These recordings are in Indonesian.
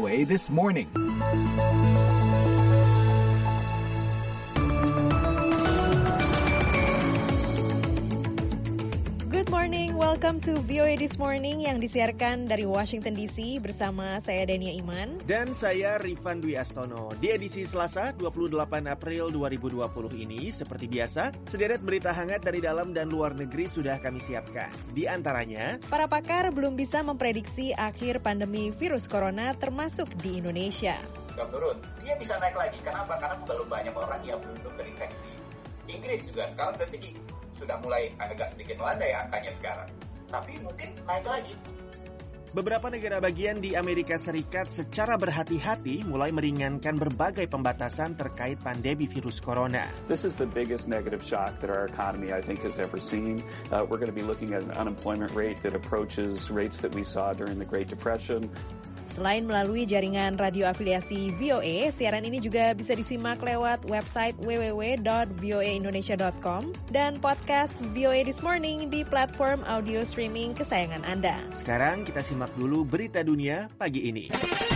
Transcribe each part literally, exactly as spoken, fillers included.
O A This Morning. Good morning, welcome to V O A This Morning yang disiarkan dari Washington D C bersama saya Dania Iman dan saya Rifan Dwi Astono. Di edisi Selasa dua puluh delapan April dua ribu dua puluh ini, seperti biasa, sederet berita hangat dari dalam dan luar negeri sudah kami siapkan. Di antaranya, para pakar belum bisa memprediksi akhir pandemi virus corona termasuk di Indonesia. Gak turun, dia bisa naik lagi. Kenapa? Karena belum banyak orang yang belum terinfeksi. Inggris juga sekarang udah tinggi. Sudah mulai agak sedikit melandai angkanya sekarang. Tapi mungkin naik lagi. Beberapa negara bagian di Amerika Serikat secara berhati-hati mulai meringankan berbagai pembatasan terkait pandemi virus corona. This is the biggest negative shock that our economy, I think, has ever seen. Uh, we're going to be looking at an unemployment rate that approaches rates that we saw during the Great Depression. Selain melalui jaringan radio afiliasi V O A, siaran ini juga bisa disimak lewat website w w w dot v o a indonesia dot com dan podcast V O A This Morning di platform audio streaming kesayangan Anda. Sekarang kita simak dulu berita dunia pagi ini.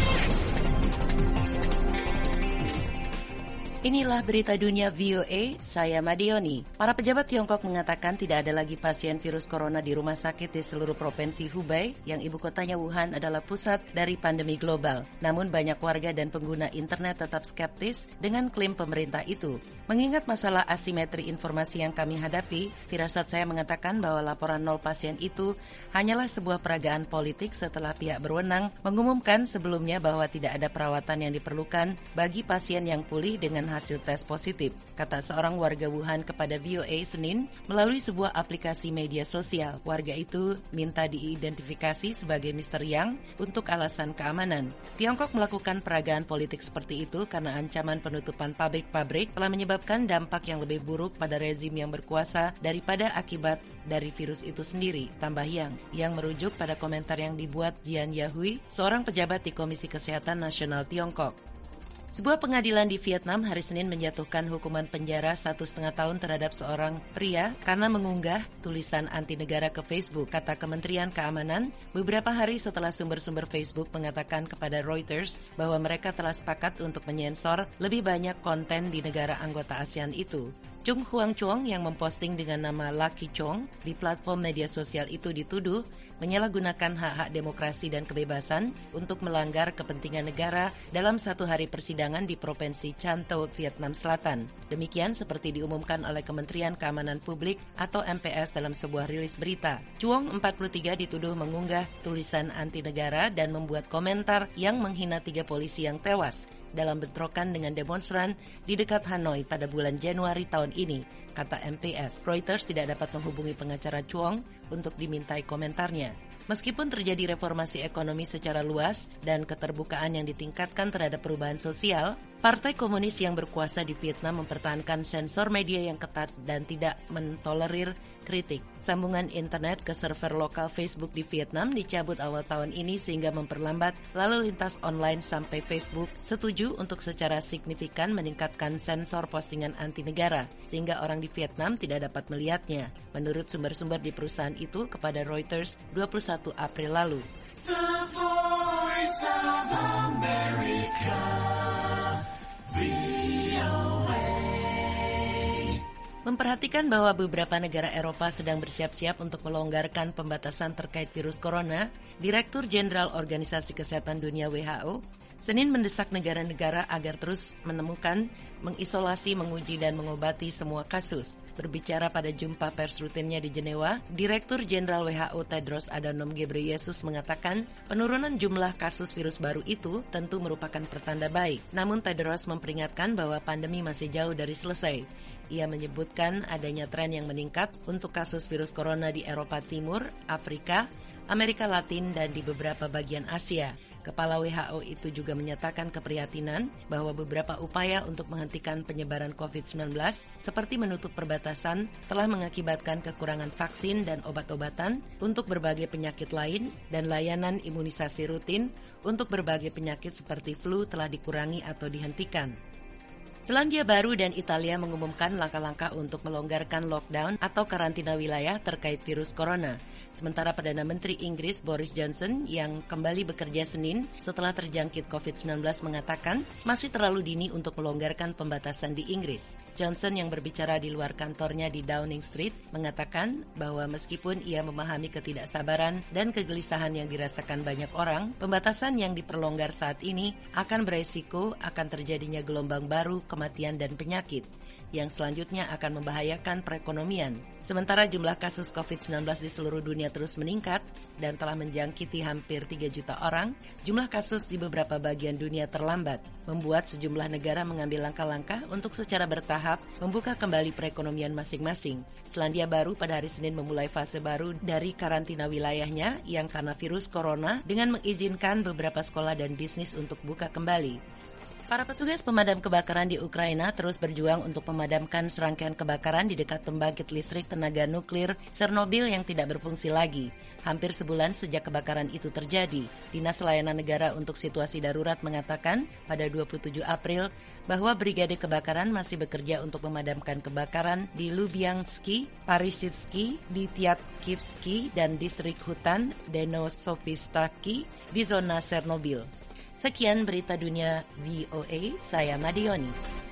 Inilah berita dunia V O A, saya Madioni. Para pejabat Tiongkok mengatakan tidak ada lagi pasien virus corona di rumah sakit di seluruh provinsi Hubei, yang ibu kotanya Wuhan adalah pusat dari pandemi global. Namun banyak warga dan pengguna internet tetap skeptis dengan klaim pemerintah itu. Mengingat masalah asimetri informasi yang kami hadapi, firasat saya mengatakan bahwa laporan nol pasien itu hanyalah sebuah peragaan politik setelah pihak berwenang mengumumkan sebelumnya bahwa tidak ada perawatan yang diperlukan bagi pasien yang pulih dengan hasil tes positif, kata seorang warga Wuhan kepada V O A Senin melalui sebuah aplikasi media sosial. Warga itu minta diidentifikasi sebagai mister Yang untuk alasan keamanan. Tiongkok melakukan peragaan politik seperti itu karena ancaman penutupan pabrik-pabrik telah menyebabkan dampak yang lebih buruk pada rezim yang berkuasa daripada akibat dari virus itu sendiri, tambah Yang, yang merujuk pada komentar yang dibuat Jian Yahui, seorang pejabat di Komisi Kesehatan Nasional Tiongkok. Sebuah pengadilan di Vietnam hari Senin menjatuhkan hukuman penjara satu setengah tahun terhadap seorang pria karena mengunggah tulisan anti negara ke Facebook, kata Kementerian Keamanan, beberapa hari setelah sumber-sumber Facebook mengatakan kepada Reuters bahwa mereka telah sepakat untuk menyensor lebih banyak konten di negara anggota ASEAN itu. Chung Huang Chong yang memposting dengan nama Lucky Chong di platform media sosial itu dituduh menyalahgunakan hak-hak demokrasi dan kebebasan untuk melanggar kepentingan negara dalam satu hari persidangan di Provinsi Chan To, Vietnam Selatan. Demikian seperti diumumkan oleh Kementerian Keamanan Publik atau M P S dalam sebuah rilis berita. Chuong, empat puluh tiga, dituduh mengunggah tulisan anti negara dan membuat komentar yang menghina tiga polisi yang tewas dalam bentrokan dengan demonstran di dekat Hanoi pada bulan Januari tahun ini, kata M P S. Reuters tidak dapat menghubungi pengacara Chuong untuk dimintai komentarnya. Meskipun terjadi reformasi ekonomi secara luas dan keterbukaan yang ditingkatkan terhadap perubahan sosial, Partai Komunis yang berkuasa di Vietnam mempertahankan sensor media yang ketat dan tidak mentolerir kritik. Sambungan internet ke server lokal Facebook di Vietnam dicabut awal tahun ini sehingga memperlambat lalu lintas online sampai Facebook setuju untuk secara signifikan meningkatkan sensor postingan anti negara sehingga orang di Vietnam tidak dapat melihatnya, menurut sumber-sumber di perusahaan itu kepada Reuters dua puluh satu April lalu. The Voice of America, V O A. Memperhatikan bahwa beberapa negara Eropa sedang bersiap-siap untuk melonggarkan pembatasan terkait virus corona, Direktur Jenderal Organisasi Kesehatan Dunia W H O Senin mendesak negara-negara agar terus menemukan, mengisolasi, menguji, dan mengobati semua kasus. Berbicara pada jumpa pers rutinnya di Jenewa, Direktur Jenderal W H O Tedros Adhanom Ghebreyesus mengatakan penurunan jumlah kasus virus baru itu tentu merupakan pertanda baik. Namun Tedros memperingatkan bahwa pandemi masih jauh dari selesai. Ia menyebutkan adanya tren yang meningkat untuk kasus virus corona di Eropa Timur, Afrika, Amerika Latin, dan di beberapa bagian Asia. Kepala W H O itu juga menyatakan keprihatinan bahwa beberapa upaya untuk menghentikan penyebaran covid sembilan belas seperti menutup perbatasan telah mengakibatkan kekurangan vaksin dan obat-obatan untuk berbagai penyakit lain dan layanan imunisasi rutin untuk berbagai penyakit seperti flu telah dikurangi atau dihentikan. Selandia Baru dan Italia mengumumkan langkah-langkah untuk melonggarkan lockdown atau karantina wilayah terkait virus corona. Sementara Perdana Menteri Inggris Boris Johnson yang kembali bekerja Senin setelah terjangkit covid sembilan belas mengatakan masih terlalu dini untuk melonggarkan pembatasan di Inggris. Johnson yang berbicara di luar kantornya di Downing Street mengatakan bahwa meskipun ia memahami ketidaksabaran dan kegelisahan yang dirasakan banyak orang, pembatasan yang diperlonggar saat ini akan beresiko akan terjadinya gelombang baru kematian dan penyakit yang selanjutnya akan membahayakan perekonomian. Sementara jumlah kasus covid sembilan belas di seluruh dunia terus meningkat dan telah menjangkiti hampir tiga juta orang, jumlah kasus di beberapa bagian dunia terlambat, membuat sejumlah negara mengambil langkah-langkah untuk secara bertahap membuka kembali perekonomian masing-masing. Selandia Baru pada hari Senin memulai fase baru dari karantina wilayahnya yang karena virus corona dengan mengizinkan beberapa sekolah dan bisnis untuk buka kembali. Para petugas pemadam kebakaran di Ukraina terus berjuang untuk memadamkan serangkaian kebakaran di dekat pembangkit listrik tenaga nuklir Chernobyl yang tidak berfungsi lagi. Hampir sebulan sejak kebakaran itu terjadi, Dinas Layanan Negara untuk Situasi Darurat mengatakan pada dua puluh tujuh April bahwa Brigade Kebakaran masih bekerja untuk memadamkan kebakaran di Lubyansky, Parisivsky, di Tyatkivsky, dan distrik hutan Denosovistaki di zona Chernobyl. Sekian berita dunia V O A, saya Madioni.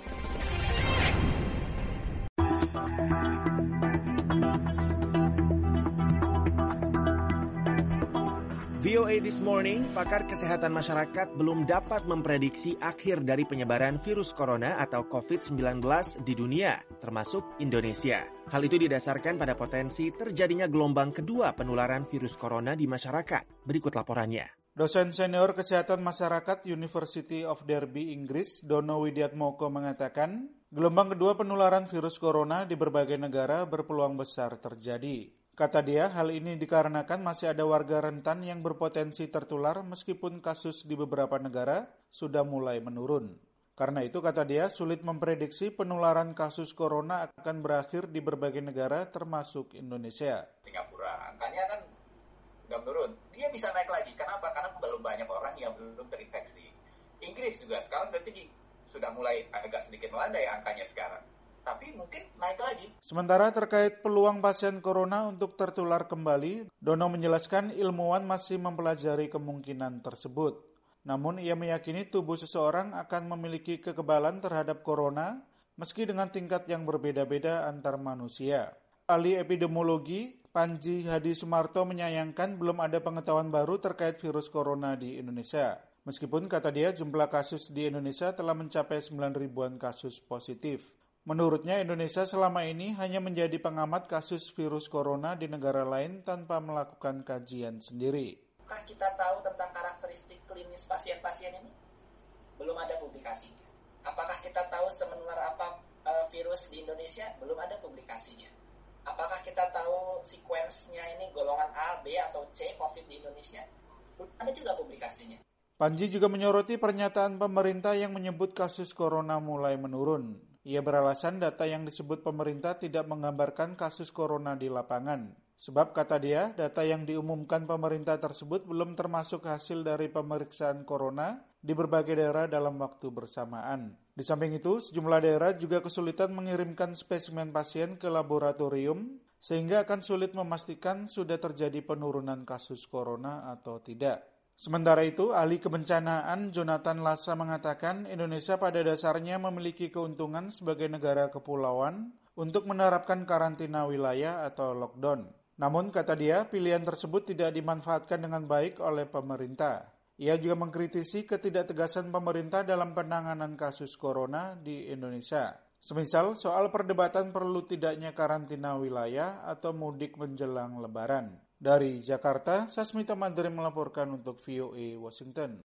V O A This Morning, pakar kesehatan masyarakat belum dapat memprediksi akhir dari penyebaran virus corona atau covid sembilan belas di dunia, termasuk Indonesia. Hal itu didasarkan pada potensi terjadinya gelombang kedua penularan virus corona di masyarakat. Berikut laporannya. Dosen senior kesehatan masyarakat University of Derby, Inggris, Dono Widiatmoko mengatakan, gelombang kedua penularan virus corona di berbagai negara berpeluang besar terjadi. Kata dia, hal ini dikarenakan masih ada warga rentan yang berpotensi tertular meskipun kasus di beberapa negara sudah mulai menurun. Karena itu, kata dia, sulit memprediksi penularan kasus corona akan berakhir di berbagai negara termasuk Indonesia. Singapura, angkanya kan udah menurun. Dia bisa naik lagi. Kenapa? Karena belum banyak orang yang belum terinfeksi. Inggris juga sekarang udah tinggi. Sudah mulai agak sedikit melandai angkanya sekarang. Tapi mungkin naik lagi. Sementara terkait peluang pasien corona untuk tertular kembali, Dono menjelaskan ilmuwan masih mempelajari kemungkinan tersebut. Namun ia meyakini tubuh seseorang akan memiliki kekebalan terhadap corona meski dengan tingkat yang berbeda-beda antar manusia. Ahli epidemiologi Panji Hadi Sumarto menyayangkan belum ada pengetahuan baru terkait virus corona di Indonesia. Meskipun kata dia jumlah kasus di Indonesia telah mencapai sembilan ribuan kasus positif. Menurutnya Indonesia selama ini hanya menjadi pengamat kasus virus corona di negara lain tanpa melakukan kajian sendiri. Apakah kita tahu tentang karakteristik klinis pasien-pasien ini? Belum ada publikasinya. Apakah kita tahu semenular apa uh, virus di Indonesia? Belum ada publikasinya. Apakah kita tahu sekuensnya ini golongan A, B, atau C COVID di Indonesia? Ada juga publikasinya. Panji juga menyoroti pernyataan pemerintah yang menyebut kasus corona mulai menurun. Ia beralasan data yang disebut pemerintah tidak menggambarkan kasus corona di lapangan. Sebab kata dia, data yang diumumkan pemerintah tersebut belum termasuk hasil dari pemeriksaan corona di berbagai daerah dalam waktu bersamaan. Di samping itu, sejumlah daerah juga kesulitan mengirimkan spesimen pasien ke laboratorium, sehingga akan sulit memastikan sudah terjadi penurunan kasus corona atau tidak. Sementara itu, ahli kebencanaan Jonathan Lassa mengatakan Indonesia pada dasarnya memiliki keuntungan sebagai negara kepulauan untuk menerapkan karantina wilayah atau lockdown. Namun, kata dia, pilihan tersebut tidak dimanfaatkan dengan baik oleh pemerintah. Ia juga mengkritisi ketidaktegasan pemerintah dalam penanganan kasus corona di Indonesia. Semisal soal perdebatan perlu tidaknya karantina wilayah atau mudik menjelang Lebaran. Dari Jakarta, Sasmita Madri melaporkan untuk V O A Washington.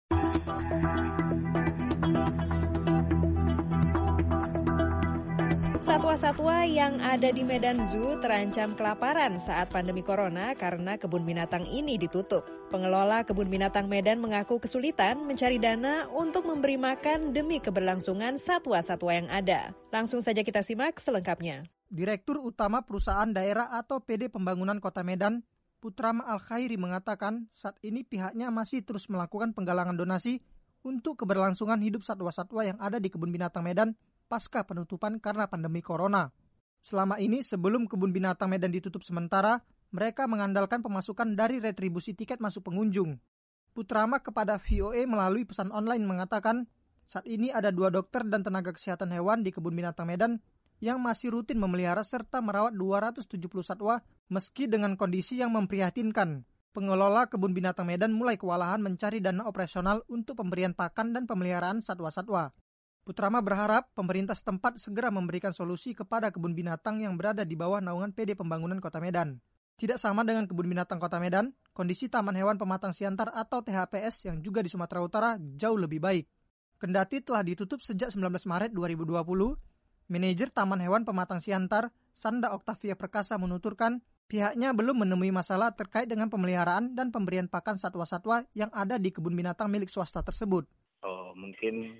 Satwa-satwa yang ada di Medan Zoo terancam kelaparan saat pandemi corona karena kebun binatang ini ditutup. Pengelola kebun binatang Medan mengaku kesulitan mencari dana untuk memberi makan demi keberlangsungan satwa-satwa yang ada. Langsung saja kita simak selengkapnya. Direktur Utama Perusahaan Daerah atau P D Pembangunan Kota Medan, Putrama Al-Khairi mengatakan saat ini pihaknya masih terus melakukan melakukan penggalangan donasi untuk keberlangsungan hidup satwa-satwa yang ada di kebun binatang Medan pasca penutupan karena pandemi corona. Selama ini sebelum kebun binatang Medan ditutup sementara, mereka mengandalkan pemasukan dari retribusi tiket masuk pengunjung. Putrama kepada V O A melalui pesan online mengatakan, saat ini ada dua dokter dan tenaga kesehatan hewan di kebun binatang Medan yang masih rutin memelihara serta merawat dua ratus tujuh puluh satwa meski dengan kondisi yang memprihatinkan. Pengelola kebun binatang Medan mulai kewalahan mencari dana operasional untuk pemberian pakan dan pemeliharaan satwa-satwa. Putrama berharap pemerintah setempat segera memberikan solusi kepada kebun binatang yang berada di bawah naungan P D Pembangunan Kota Medan. Tidak sama dengan kebun binatang Kota Medan, kondisi Taman Hewan Pematang Siantar atau T H P S yang juga di Sumatera Utara jauh lebih baik. Kendati telah ditutup sejak sembilan belas Maret dua ribu dua puluh, Manajer Taman Hewan Pematang Siantar, Sanda Oktavia Perkasa menuturkan, pihaknya belum menemui masalah terkait dengan pemeliharaan dan pemberian pakan satwa-satwa yang ada di kebun binatang milik swasta tersebut. Oh, mungkin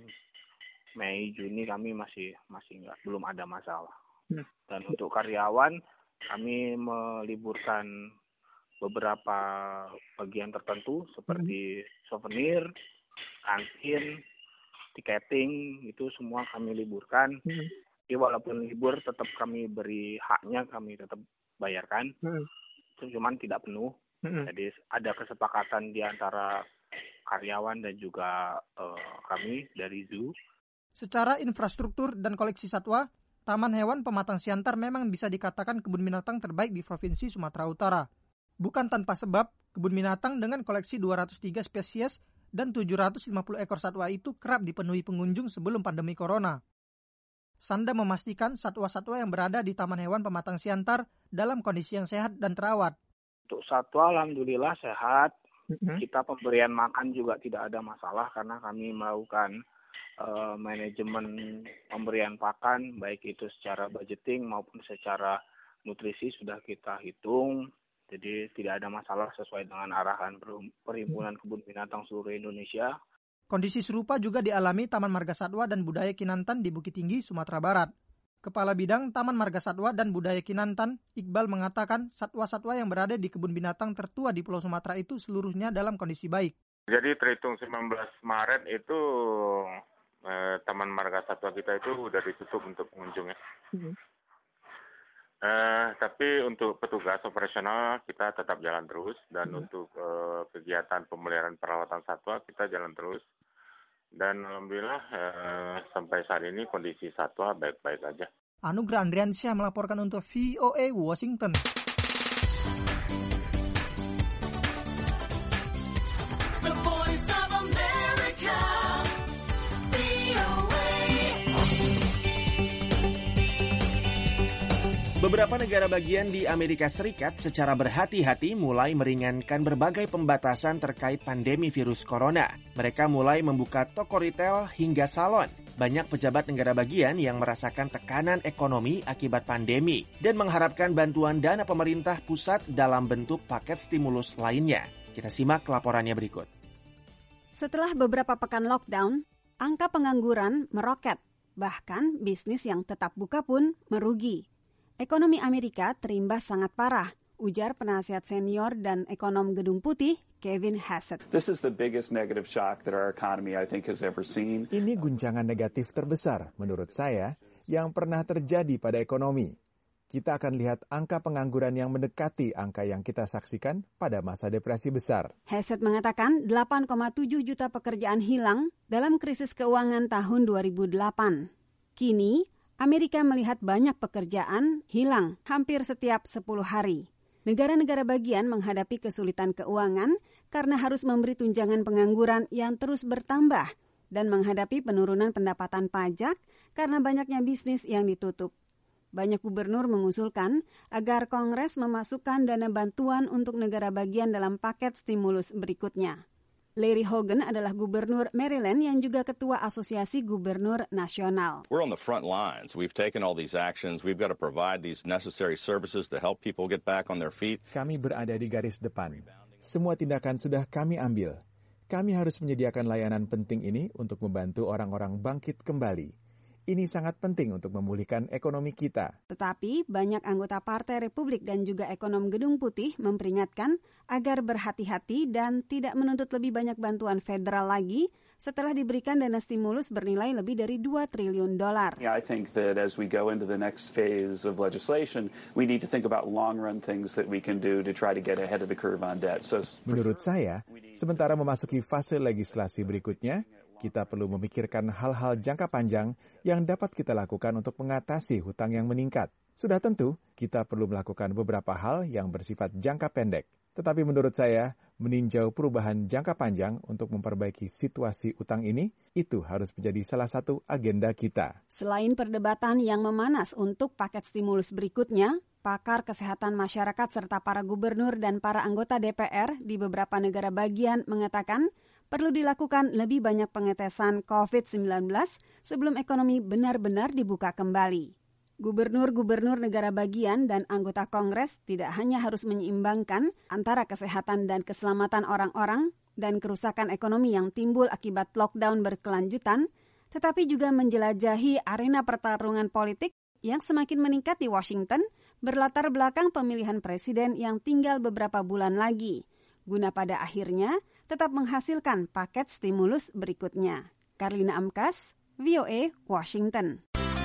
Mei Juni kami masih masih nggak belum ada masalah. Hmm. Dan untuk karyawan kami meliburkan beberapa bagian tertentu seperti hmm. souvenir, kantin, tiketing itu semua kami liburkan. Hmm. Jadi walaupun libur tetap kami beri haknya, kami tetap bayarkan. Hmm. Itu cuman tidak penuh. Hmm. Jadi ada kesepakatan di antara karyawan dan juga uh, kami dari zoo. Secara infrastruktur dan koleksi satwa, Taman Hewan Pematang Siantar memang bisa dikatakan kebun binatang terbaik di Provinsi Sumatera Utara. Bukan tanpa sebab, kebun binatang dengan koleksi dua ratus tiga spesies dan tujuh ratus lima puluh ekor satwa itu kerap dipenuhi pengunjung sebelum pandemi corona. Sanda memastikan satwa-satwa yang berada di Taman Hewan Pematang Siantar dalam kondisi yang sehat dan terawat. Untuk satwa alhamdulillah sehat. Mm-hmm. Kita pemberian makan juga tidak ada masalah karena kami melakukan uh, manajemen pemberian pakan baik itu secara budgeting maupun secara nutrisi sudah kita hitung. Jadi tidak ada masalah sesuai dengan arahan Perhimpunan Kebun Binatang seluruh Indonesia. Kondisi serupa juga dialami Taman Marga Satwa dan Budaya Kinantan di Bukit Tinggi, Sumatera Barat. Kepala Bidang Taman Marga Satwa dan Budaya Kinantan, Iqbal mengatakan satwa-satwa yang berada di kebun binatang tertua di Pulau Sumatera itu seluruhnya dalam kondisi baik. Jadi terhitung sembilan belas Maret itu eh, Taman Marga Satwa kita itu sudah ditutup untuk pengunjungnya. Hmm. Eh, tapi untuk petugas operasional kita tetap jalan terus dan hmm. untuk eh, kegiatan pemeliharaan perawatan satwa kita jalan terus. Dan alhamdulillah eh, sampai saat ini kondisi satwa baik-baik aja. Anugrah Andriansyah melaporkan untuk V O A Washington. The Voice of America, V O A. Beberapa negara bagian di Amerika Serikat secara berhati-hati mulai meringankan berbagai pembatasan terkait pandemi virus corona. Mereka mulai membuka toko retail hingga salon. Banyak pejabat negara bagian yang merasakan tekanan ekonomi akibat pandemi dan mengharapkan bantuan dana pemerintah pusat dalam bentuk paket stimulus lainnya. Kita simak laporannya berikut. Setelah beberapa pekan lockdown, angka pengangguran meroket. Bahkan bisnis yang tetap buka pun merugi. Ekonomi Amerika terimbas sangat parah, ujar penasihat senior dan ekonom Gedung Putih, Kevin Hassett. This is the biggest negative shock that our economy, I think, has ever seen. Ini guncangan negatif terbesar, menurut saya, yang pernah terjadi pada ekonomi. Kita akan lihat angka pengangguran yang mendekati angka yang kita saksikan pada masa depresi besar. Hassett mengatakan delapan koma tujuh juta pekerjaan hilang dalam krisis keuangan tahun dua ribu delapan. Kini, Amerika melihat banyak pekerjaan hilang hampir setiap sepuluh hari. Negara-negara bagian menghadapi kesulitan keuangan karena harus memberi tunjangan pengangguran yang terus bertambah dan menghadapi penurunan pendapatan pajak karena banyaknya bisnis yang ditutup. Banyak gubernur mengusulkan agar Kongres memasukkan dana bantuan untuk negara bagian dalam paket stimulus berikutnya. Larry Hogan adalah gubernur Maryland yang juga ketua Asosiasi Gubernur Nasional. We're on the front lines. We've taken all these actions. We've got to provide these necessary services to help people get back on their feet. Kami berada di garis depan. Semua tindakan sudah kami ambil. Kami harus menyediakan layanan penting ini untuk membantu orang-orang bangkit kembali. Ini sangat penting untuk memulihkan ekonomi kita. Tetapi banyak anggota Partai Republik dan juga ekonom Gedung Putih memperingatkan agar berhati-hati dan tidak menuntut lebih banyak bantuan federal lagi setelah diberikan dana stimulus bernilai lebih dari dua triliun dolar. Yeah, I think that as we go into the next phase of legislation, we need to think about long-run things that we can do to try to get ahead of the curve on debt. So, menurut saya, sementara memasuki fase legislasi berikutnya, kita perlu memikirkan hal-hal jangka panjang yang dapat kita lakukan untuk mengatasi hutang yang meningkat. Sudah tentu, kita perlu melakukan beberapa hal yang bersifat jangka pendek. Tetapi menurut saya, meninjau perubahan jangka panjang untuk memperbaiki situasi utang ini, itu harus menjadi salah satu agenda kita. Selain perdebatan yang memanas untuk paket stimulus berikutnya, pakar kesehatan masyarakat serta para gubernur dan para anggota D P R di beberapa negara bagian mengatakan perlu dilakukan lebih banyak pengetesan covid sembilan belas sebelum ekonomi benar-benar dibuka kembali. Gubernur-gubernur negara bagian dan anggota Kongres tidak hanya harus menyeimbangkan antara kesehatan dan keselamatan orang-orang dan kerusakan ekonomi yang timbul akibat lockdown berkelanjutan, tetapi juga menjelajahi arena pertarungan politik yang semakin meningkat di Washington berlatar belakang pemilihan presiden yang tinggal beberapa bulan lagi, guna pada akhirnya tetap menghasilkan paket stimulus berikutnya. Karlina Amkas, V O A, Washington.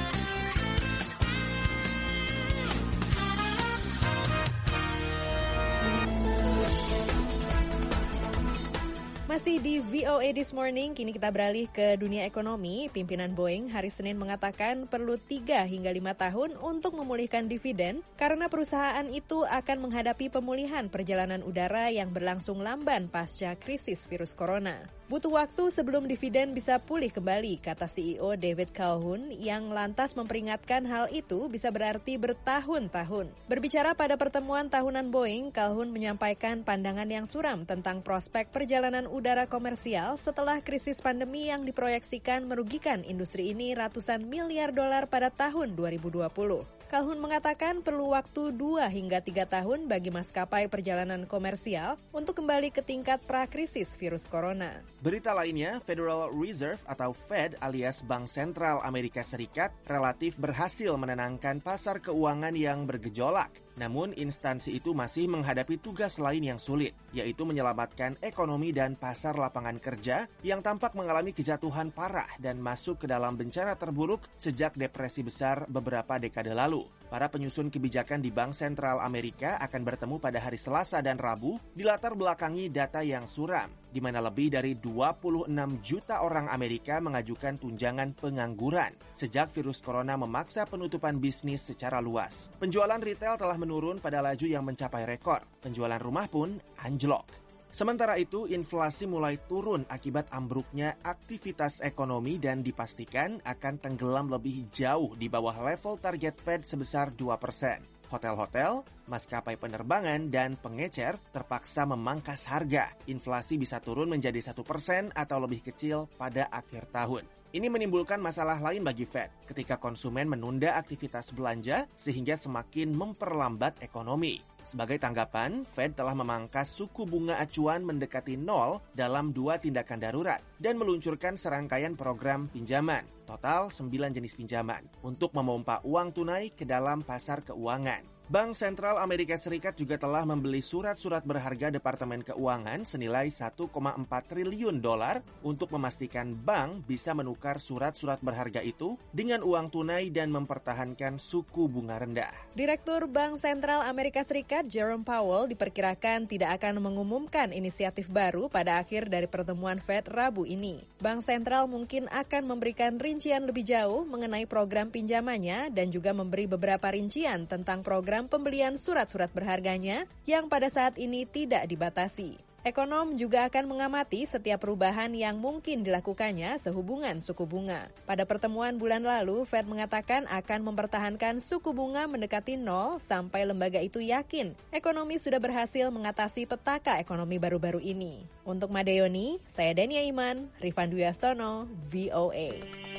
Masih di V O A This Morning, kini kita beralih ke dunia ekonomi. Pimpinan Boeing hari Senin mengatakan perlu tiga hingga lima tahun untuk memulihkan dividen karena perusahaan itu akan menghadapi pemulihan perjalanan udara yang berlangsung lamban pasca krisis virus corona. Butuh waktu sebelum dividen bisa pulih kembali, kata C E O David Calhoun yang lantas memperingatkan hal itu bisa berarti bertahun-tahun. Berbicara pada pertemuan tahunan Boeing, Calhoun menyampaikan pandangan yang suram tentang prospek perjalanan udara komersial setelah krisis pandemi yang diproyeksikan merugikan industri ini ratusan miliar dolar pada tahun dua ribu dua puluh. Calhoun mengatakan perlu waktu dua hingga tiga tahun bagi maskapai perjalanan komersial untuk kembali ke tingkat pra-krisis virus corona. Berita lainnya, Federal Reserve atau Fed alias Bank Sentral Amerika Serikat relatif berhasil menenangkan pasar keuangan yang bergejolak. Namun instansi itu masih menghadapi tugas lain yang sulit, yaitu menyelamatkan ekonomi dan pasar lapangan kerja yang tampak mengalami kejatuhan parah dan masuk ke dalam bencana terburuk sejak depresi besar beberapa dekade lalu. Para penyusun kebijakan di Bank Sentral Amerika akan bertemu pada hari Selasa dan Rabu di latar belakangi data yang suram, di mana lebih dari dua puluh enam juta orang Amerika mengajukan tunjangan pengangguran sejak virus corona memaksa penutupan bisnis secara luas. Penjualan retail telah menurun pada laju yang mencapai rekor. Penjualan rumah pun anjlok. Sementara itu, inflasi mulai turun akibat ambruknya aktivitas ekonomi dan dipastikan akan tenggelam lebih jauh di bawah level target Fed sebesar dua persen. Hotel-hotel, maskapai penerbangan, dan pengecer terpaksa memangkas harga. Inflasi bisa turun menjadi satu persen atau lebih kecil pada akhir tahun. Ini menimbulkan masalah lain bagi Fed ketika konsumen menunda aktivitas belanja sehingga semakin memperlambat ekonomi. Sebagai tanggapan, Fed telah memangkas suku bunga acuan mendekati nol dalam dua tindakan darurat dan meluncurkan serangkaian program pinjaman, total sembilan jenis pinjaman, untuk memompa uang tunai ke dalam pasar keuangan. Bank Sentral Amerika Serikat juga telah membeli surat-surat berharga Departemen Keuangan senilai satu koma empat triliun dolar untuk memastikan bank bisa menukar surat-surat berharga itu dengan uang tunai dan mempertahankan suku bunga rendah. Direktur Bank Sentral Amerika Serikat Jerome Powell diperkirakan tidak akan mengumumkan inisiatif baru pada akhir dari pertemuan Fed Rabu ini. Bank Sentral mungkin akan memberikan rincian lebih jauh mengenai program pinjamannya dan juga memberi beberapa rincian tentang program pembelian surat-surat berharganya yang pada saat ini tidak dibatasi. Ekonom juga akan mengamati setiap perubahan yang mungkin dilakukannya sehubungan suku bunga. Pada pertemuan bulan lalu, Fed mengatakan akan mempertahankan suku bunga mendekati nol sampai lembaga itu yakin ekonomi sudah berhasil mengatasi petaka ekonomi baru-baru ini. Untuk Madeyoni, saya Dania Iman, Rifan Dwi Astono, V O A.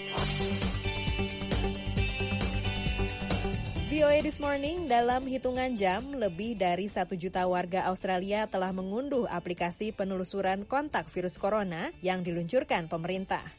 V O A This Morning, dalam hitungan jam, lebih dari satu juta warga Australia telah mengunduh aplikasi penelusuran kontak virus corona yang diluncurkan pemerintah.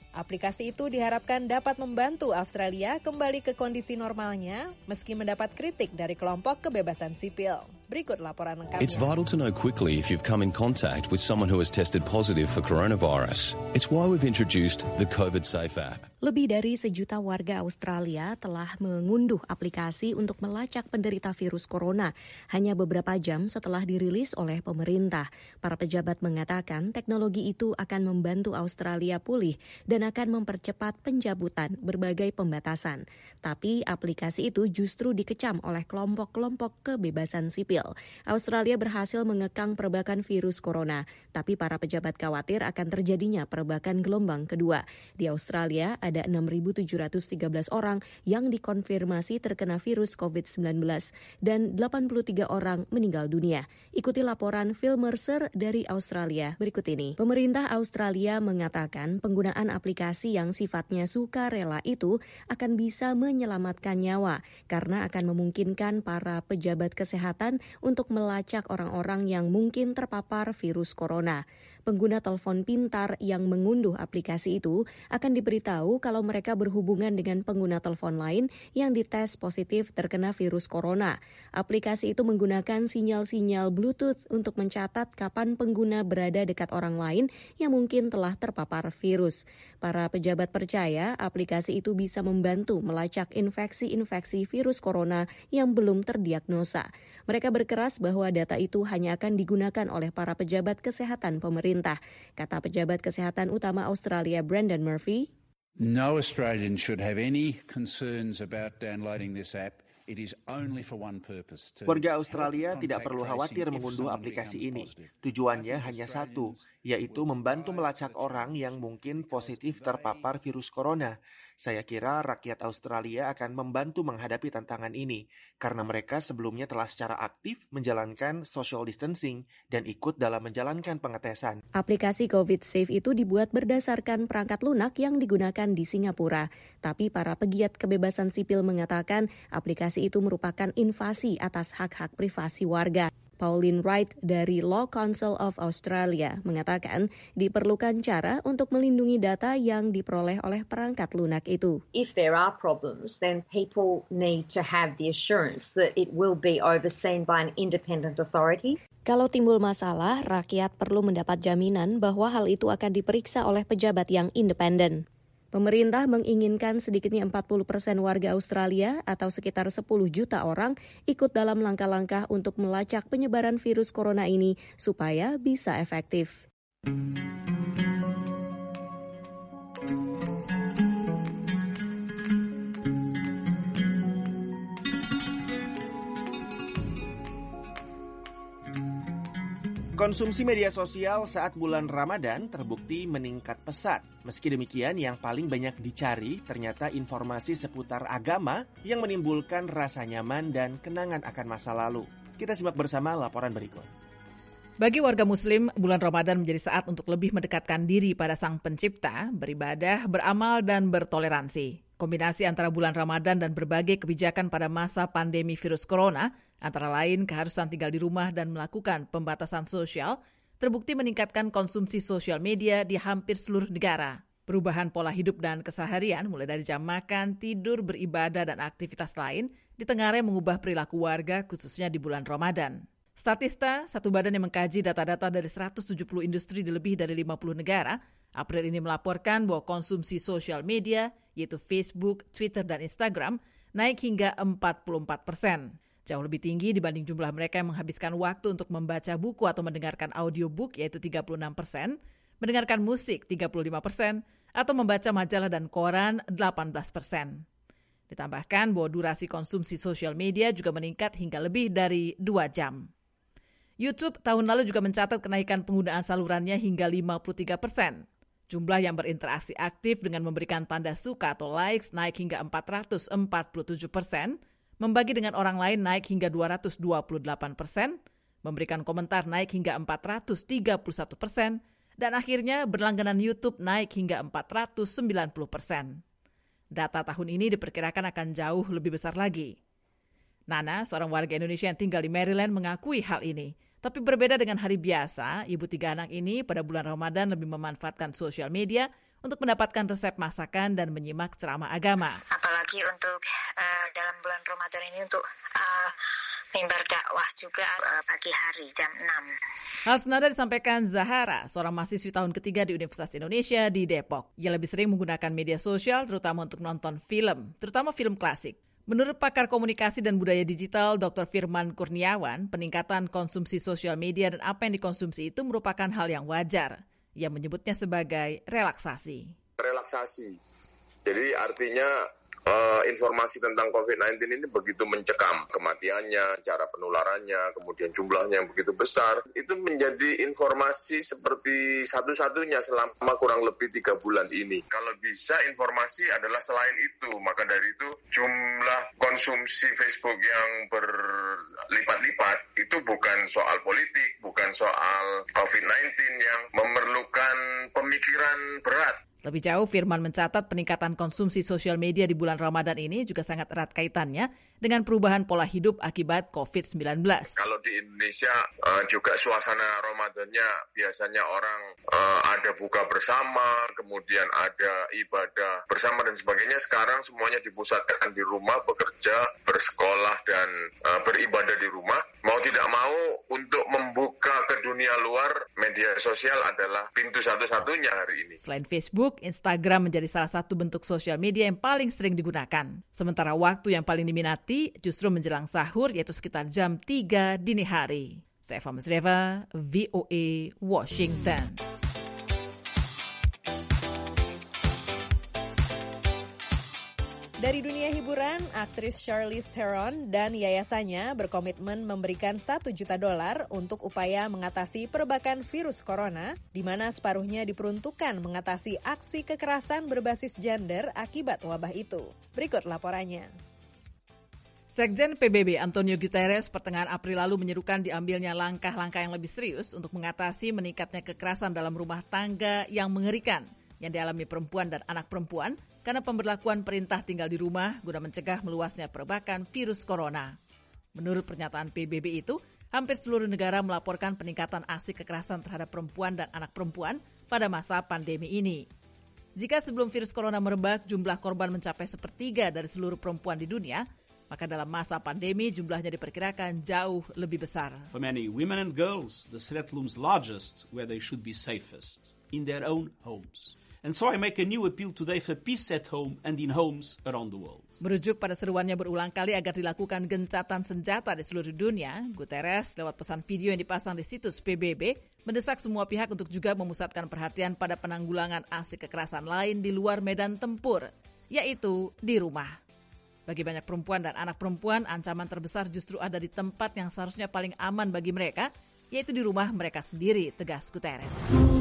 Aplikasi itu diharapkan dapat membantu Australia kembali ke kondisi normalnya meski mendapat kritik dari kelompok kebebasan sipil. Berikut laporan lengkapnya. It's vital to know quickly if you've come in contact with someone who has tested positive for coronavirus. It's why we've introduced the COVID Safe app. Lebih dari sejuta warga Australia telah mengunduh aplikasi untuk melacak penderita virus corona hanya beberapa jam setelah dirilis oleh pemerintah. Para pejabat mengatakan teknologi itu akan membantu Australia pulih dan akan mempercepat pencabutan berbagai pembatasan. Tapi aplikasi itu justru dikecam oleh kelompok-kelompok kebebasan sipil. Australia berhasil mengekang perbakan virus corona, tapi para pejabat khawatir akan terjadinya perbakan gelombang kedua. Di Australia ada enam ribu tujuh ratus tiga belas orang yang dikonfirmasi terkena virus covid sembilan belas dan delapan puluh tiga orang meninggal dunia. Ikuti laporan Phil Mercer dari Australia berikut ini. Pemerintah Australia mengatakan penggunaan aplikasi yang sifatnya sukarela itu akan bisa menyelamatkan nyawa karena akan memungkinkan para pejabat kesehatan untuk melacak orang-orang yang mungkin terpapar virus corona. Pengguna telepon pintar yang mengunduh aplikasi itu akan diberitahu kalau mereka berhubungan dengan pengguna telepon lain yang dites positif terkena virus corona. Aplikasi itu menggunakan sinyal-sinyal Bluetooth untuk mencatat kapan pengguna berada dekat orang lain yang mungkin telah terpapar virus. Para pejabat percaya aplikasi itu bisa membantu melacak infeksi-infeksi virus corona yang belum terdiagnosa. Mereka berkeras bahwa data itu hanya akan digunakan oleh para pejabat kesehatan pemerintah. Kata pejabat kesehatan utama Australia, Brendan Murphy, No Australian should have any concerns about downloading this app. It is only for one purpose. Warga Australia tidak perlu khawatir mengunduh aplikasi ini. Tujuannya hanya satu, yaitu membantu melacak orang yang mungkin positif terpapar virus corona. Saya kira rakyat Australia akan membantu menghadapi tantangan ini, karena mereka sebelumnya telah secara aktif menjalankan social distancing dan ikut dalam menjalankan pengetesan. Aplikasi COVID Safe itu dibuat berdasarkan perangkat lunak yang digunakan di Singapura. Tapi para pegiat kebebasan sipil mengatakan aplikasi itu merupakan invasi atas hak-hak privasi warga. Pauline Wright dari Law Council of Australia mengatakan diperlukan cara untuk melindungi data yang diperoleh oleh perangkat lunak itu. If there are problems, then people need to have the assurance that it will be overseen by an independent authority. Kalau timbul masalah, rakyat perlu mendapat jaminan bahwa hal itu akan diperiksa oleh pejabat yang independen. Pemerintah menginginkan sedikitnya empat puluh persen warga Australia atau sekitar sepuluh juta orang ikut dalam langkah-langkah untuk melacak penyebaran virus corona ini supaya bisa efektif. Konsumsi media sosial saat bulan Ramadan terbukti meningkat pesat. Meski demikian, yang paling banyak dicari ternyata informasi seputar agama yang menimbulkan rasa nyaman dan kenangan akan masa lalu. Kita simak bersama laporan berikut. Bagi warga Muslim, bulan Ramadan menjadi saat untuk lebih mendekatkan diri pada Sang Pencipta, beribadah, beramal, dan bertoleransi. Kombinasi antara bulan Ramadan dan berbagai kebijakan pada masa pandemi virus corona, antara lain keharusan tinggal di rumah dan melakukan pembatasan sosial, terbukti meningkatkan konsumsi sosial media di hampir seluruh negara. Perubahan pola hidup dan keseharian, mulai dari jam makan, tidur, beribadah, dan aktivitas lain, ditengarai mengubah perilaku warga khususnya di bulan Ramadan. Statista, satu badan yang mengkaji data-data dari seratus tujuh puluh industri di lebih dari lima puluh negara, April ini melaporkan bahwa konsumsi sosial media, yaitu Facebook, Twitter, dan Instagram, naik hingga empat puluh empat persen. Jauh lebih tinggi dibanding jumlah mereka yang menghabiskan waktu untuk membaca buku atau mendengarkan audiobook, yaitu tiga puluh enam persen, mendengarkan musik tiga puluh lima persen, atau membaca majalah dan koran delapan belas persen. Ditambahkan bahwa durasi konsumsi sosial media juga meningkat hingga lebih dari dua jam. YouTube tahun lalu juga mencatat kenaikan penggunaan salurannya hingga lima puluh tiga persen. Jumlah yang berinteraksi aktif dengan memberikan tanda suka atau likes naik hingga empat ratus empat puluh tujuh persen, membagi dengan orang lain naik hingga dua ratus dua puluh delapan persen, memberikan komentar naik hingga empat ratus tiga puluh satu persen, dan akhirnya berlangganan YouTube naik hingga empat ratus sembilan puluh persen. Data tahun ini diperkirakan akan jauh lebih besar lagi. Nana, seorang warga Indonesia yang tinggal di Maryland, mengakui hal ini. Tapi berbeda dengan hari biasa, ibu tiga anak ini pada bulan Ramadan lebih memanfaatkan sosial media untuk mendapatkan resep masakan dan menyimak ceramah agama. Apalagi untuk uh, dalam bulan Ramadan ini untuk uh, mimbar dakwah juga uh, pagi hari jam enam. Hal senada disampaikan Zahara, seorang mahasiswi tahun ketiga di Universitas Indonesia di Depok. Ia lebih sering menggunakan media sosial terutama untuk nonton film, terutama film klasik. Menurut pakar komunikasi dan budaya digital Doktor Firman Kurniawan, peningkatan konsumsi sosial media dan apa yang dikonsumsi itu merupakan hal yang wajar. Ia menyebutnya sebagai relaksasi. Relaksasi. Jadi artinya uh, informasi tentang covid sembilan belas ini begitu mencekam. Kematiannya, cara penularannya, kemudian jumlahnya yang begitu besar. Itu menjadi informasi seperti satu-satunya selama kurang lebih tiga bulan ini. Kalau bisa informasi adalah selain itu. Maka dari itu jumlah konsumsi Facebook yang berlipat-lipat itu bukan soal politik, bukan soal covid sembilan belas yang memerlukan pemikiran berat. Lebih jauh, Firman mencatat peningkatan konsumsi sosial media di bulan Ramadan ini juga sangat erat kaitannya dengan perubahan pola hidup akibat covid sembilan belas. Kalau di Indonesia uh, juga suasana Ramadannya biasanya orang uh, ada buka bersama, kemudian ada ibadah bersama dan sebagainya. Sekarang semuanya dipusatkan di rumah, bekerja, bersekolah, dan uh, beribadah di rumah. Mau tidak mau, untuk membuka ke dunia luar, media sosial adalah pintu satu-satunya hari ini. Selain Facebook, Instagram menjadi salah satu bentuk sosial media yang paling sering digunakan. Sementara waktu yang paling diminati justru menjelang sahur, yaitu sekitar jam tiga dini hari. Saya Eva Masreva, V O A, Washington. Dari dunia hiburan, aktris Charlize Theron dan yayasannya berkomitmen memberikan satu juta dolar untuk upaya mengatasi perbakan virus corona, di mana separuhnya diperuntukkan mengatasi aksi kekerasan berbasis gender akibat wabah itu. Berikut laporannya. Sekjen P B B Antonio Guterres pertengahan April lalu menyerukan diambilnya langkah-langkah yang lebih serius untuk mengatasi meningkatnya kekerasan dalam rumah tangga yang mengerikan yang dialami perempuan dan anak perempuan karena pemberlakuan perintah tinggal di rumah guna mencegah meluasnya perbakan virus corona. Menurut pernyataan P B B itu, hampir seluruh negara melaporkan peningkatan aksi kekerasan terhadap perempuan dan anak perempuan pada masa pandemi ini. Jika sebelum virus corona merebak, jumlah korban mencapai sepertiga dari seluruh perempuan di dunia, maka dalam masa pandemi jumlahnya diperkirakan jauh lebih besar. For many women and girls, the threat looms largest where they should be safest, in their own homes. And so I make a new appeal today for peace at home and in homes around the world. Merujuk pada seruannya berulang kali agar dilakukan gencatan senjata di seluruh dunia, Guterres lewat pesan video yang dipasang di situs P B B mendesak semua pihak untuk juga memusatkan perhatian pada penanggulangan aksi kekerasan lain di luar medan tempur, yaitu di rumah. Bagi banyak perempuan dan anak perempuan, ancaman terbesar justru ada di tempat yang seharusnya paling aman bagi mereka, yaitu di rumah mereka sendiri, tegas Guterres.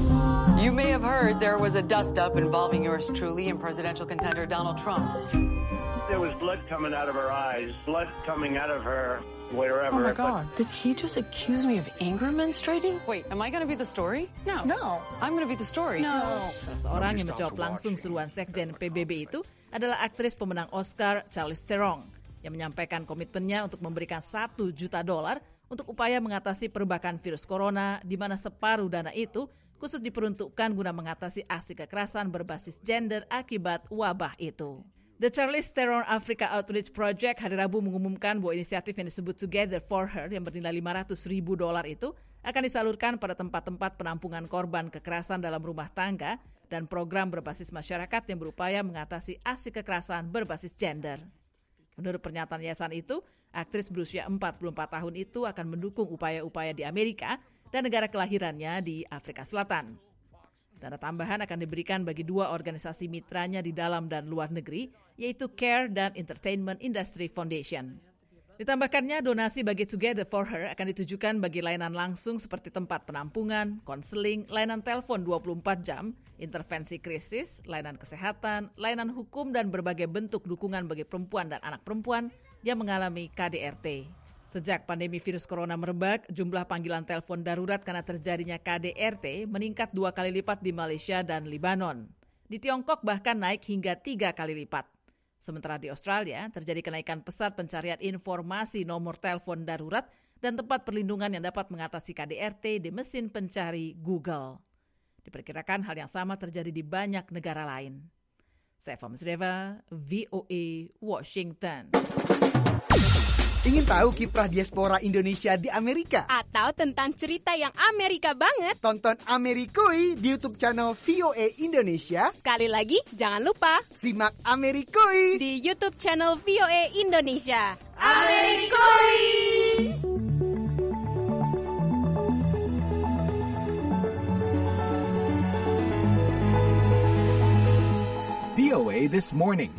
You may have heard there was a dust-up involving yours truly and presidential contender Donald Trump. There was blood coming out of her eyes, blood coming out of her wherever. Oh my God, did he just accuse me of anger menstruating? Wait, am I going to be the story? No. No. I'm going to be the story. No. Seseorang yang menjawab langsung seruan Sekjen P B B itu adalah aktris pemenang Oscar Charlize Theron yang menyampaikan komitmennya untuk memberikan satu juta dolar untuk upaya mengatasi perbakan virus corona, di mana separuh dana itu khusus diperuntukkan guna mengatasi aksi kekerasan berbasis gender akibat wabah itu. The Charlize Theron Africa Outreach Project hari Rabu mengumumkan bahwa inisiatif yang disebut Together for Her yang bernilai lima ratus ribu dolar itu akan disalurkan pada tempat-tempat penampungan korban kekerasan dalam rumah tangga dan program berbasis masyarakat yang berupaya mengatasi aksi kekerasan berbasis gender. Menurut pernyataan yayasan itu, aktris berusia empat puluh empat tahun itu akan mendukung upaya-upaya di Amerika dan negara kelahirannya di Afrika Selatan. Dana tambahan akan diberikan bagi dua organisasi mitranya di dalam dan luar negeri, yaitu Care dan Entertainment Industry Foundation. Ditambahkannya, donasi bagi Together for Her akan ditujukan bagi layanan langsung seperti tempat penampungan, konseling, layanan telepon dua puluh empat jam, intervensi krisis, layanan kesehatan, layanan hukum, dan berbagai bentuk dukungan bagi perempuan dan anak perempuan yang mengalami K D R T. Sejak pandemi virus corona merebak, jumlah panggilan telepon darurat karena terjadinya K D R T meningkat dua kali lipat di Malaysia dan Libanon. Di Tiongkok bahkan naik hingga tiga kali lipat. Sementara di Australia, terjadi kenaikan pesat pencarian informasi nomor telepon darurat dan tempat perlindungan yang dapat mengatasi K D R T di mesin pencari Google. Diperkirakan hal yang sama terjadi di banyak negara lain. Saya Eva Musdeva, V O A, Washington. Ingin tahu kiprah diaspora Indonesia di Amerika? Atau tentang cerita yang Amerika banget? Tonton Amerikui di YouTube channel V O A Indonesia. Sekali lagi, jangan lupa simak Amerikui di YouTube channel V O A Indonesia. Amerikui! V O A This Morning.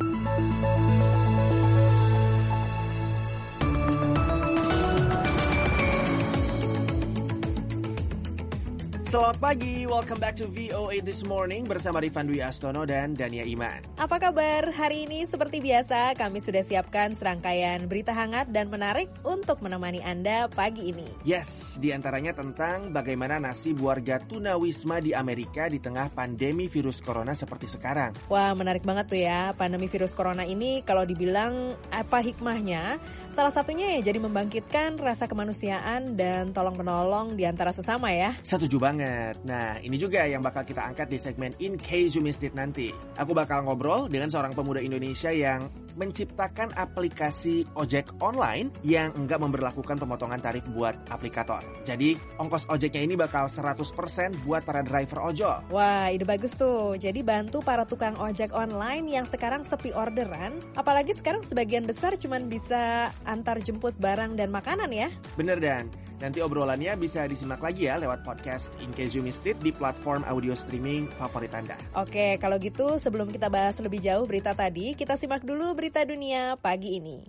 Selamat pagi, welcome back to V O A This Morning bersama Rifan Dwi Astono dan Dania Iman. Apa kabar? Hari ini seperti biasa kami sudah siapkan serangkaian berita hangat dan menarik untuk menemani Anda pagi ini. Yes, diantaranya tentang bagaimana nasib warga tunawisma di Amerika di tengah pandemi virus corona seperti sekarang. Wah, menarik banget tuh ya, pandemi virus corona ini kalau dibilang apa hikmahnya, salah satunya ya jadi membangkitkan rasa kemanusiaan dan tolong-menolong di antara sesama ya. Setuju banget. Nah, ini juga yang bakal kita angkat di segmen In Case You Missed It nanti. Aku bakal ngobrol dengan seorang pemuda Indonesia yang menciptakan aplikasi ojek online yang enggak memberlakukan pemotongan tarif buat aplikator. Jadi, ongkos ojeknya ini bakal seratus persen buat para driver ojol. Wah, ide bagus tuh. Jadi bantu para tukang ojek online yang sekarang sepi orderan. Apalagi sekarang sebagian besar cuman bisa antar jemput barang dan makanan ya. Bener Dan. Nanti obrolannya bisa disimak lagi ya lewat podcast In Case You Missed It di platform audio streaming favorit Anda. Oke, kalau gitu sebelum kita bahas lebih jauh berita tadi, kita simak dulu berita dunia pagi ini.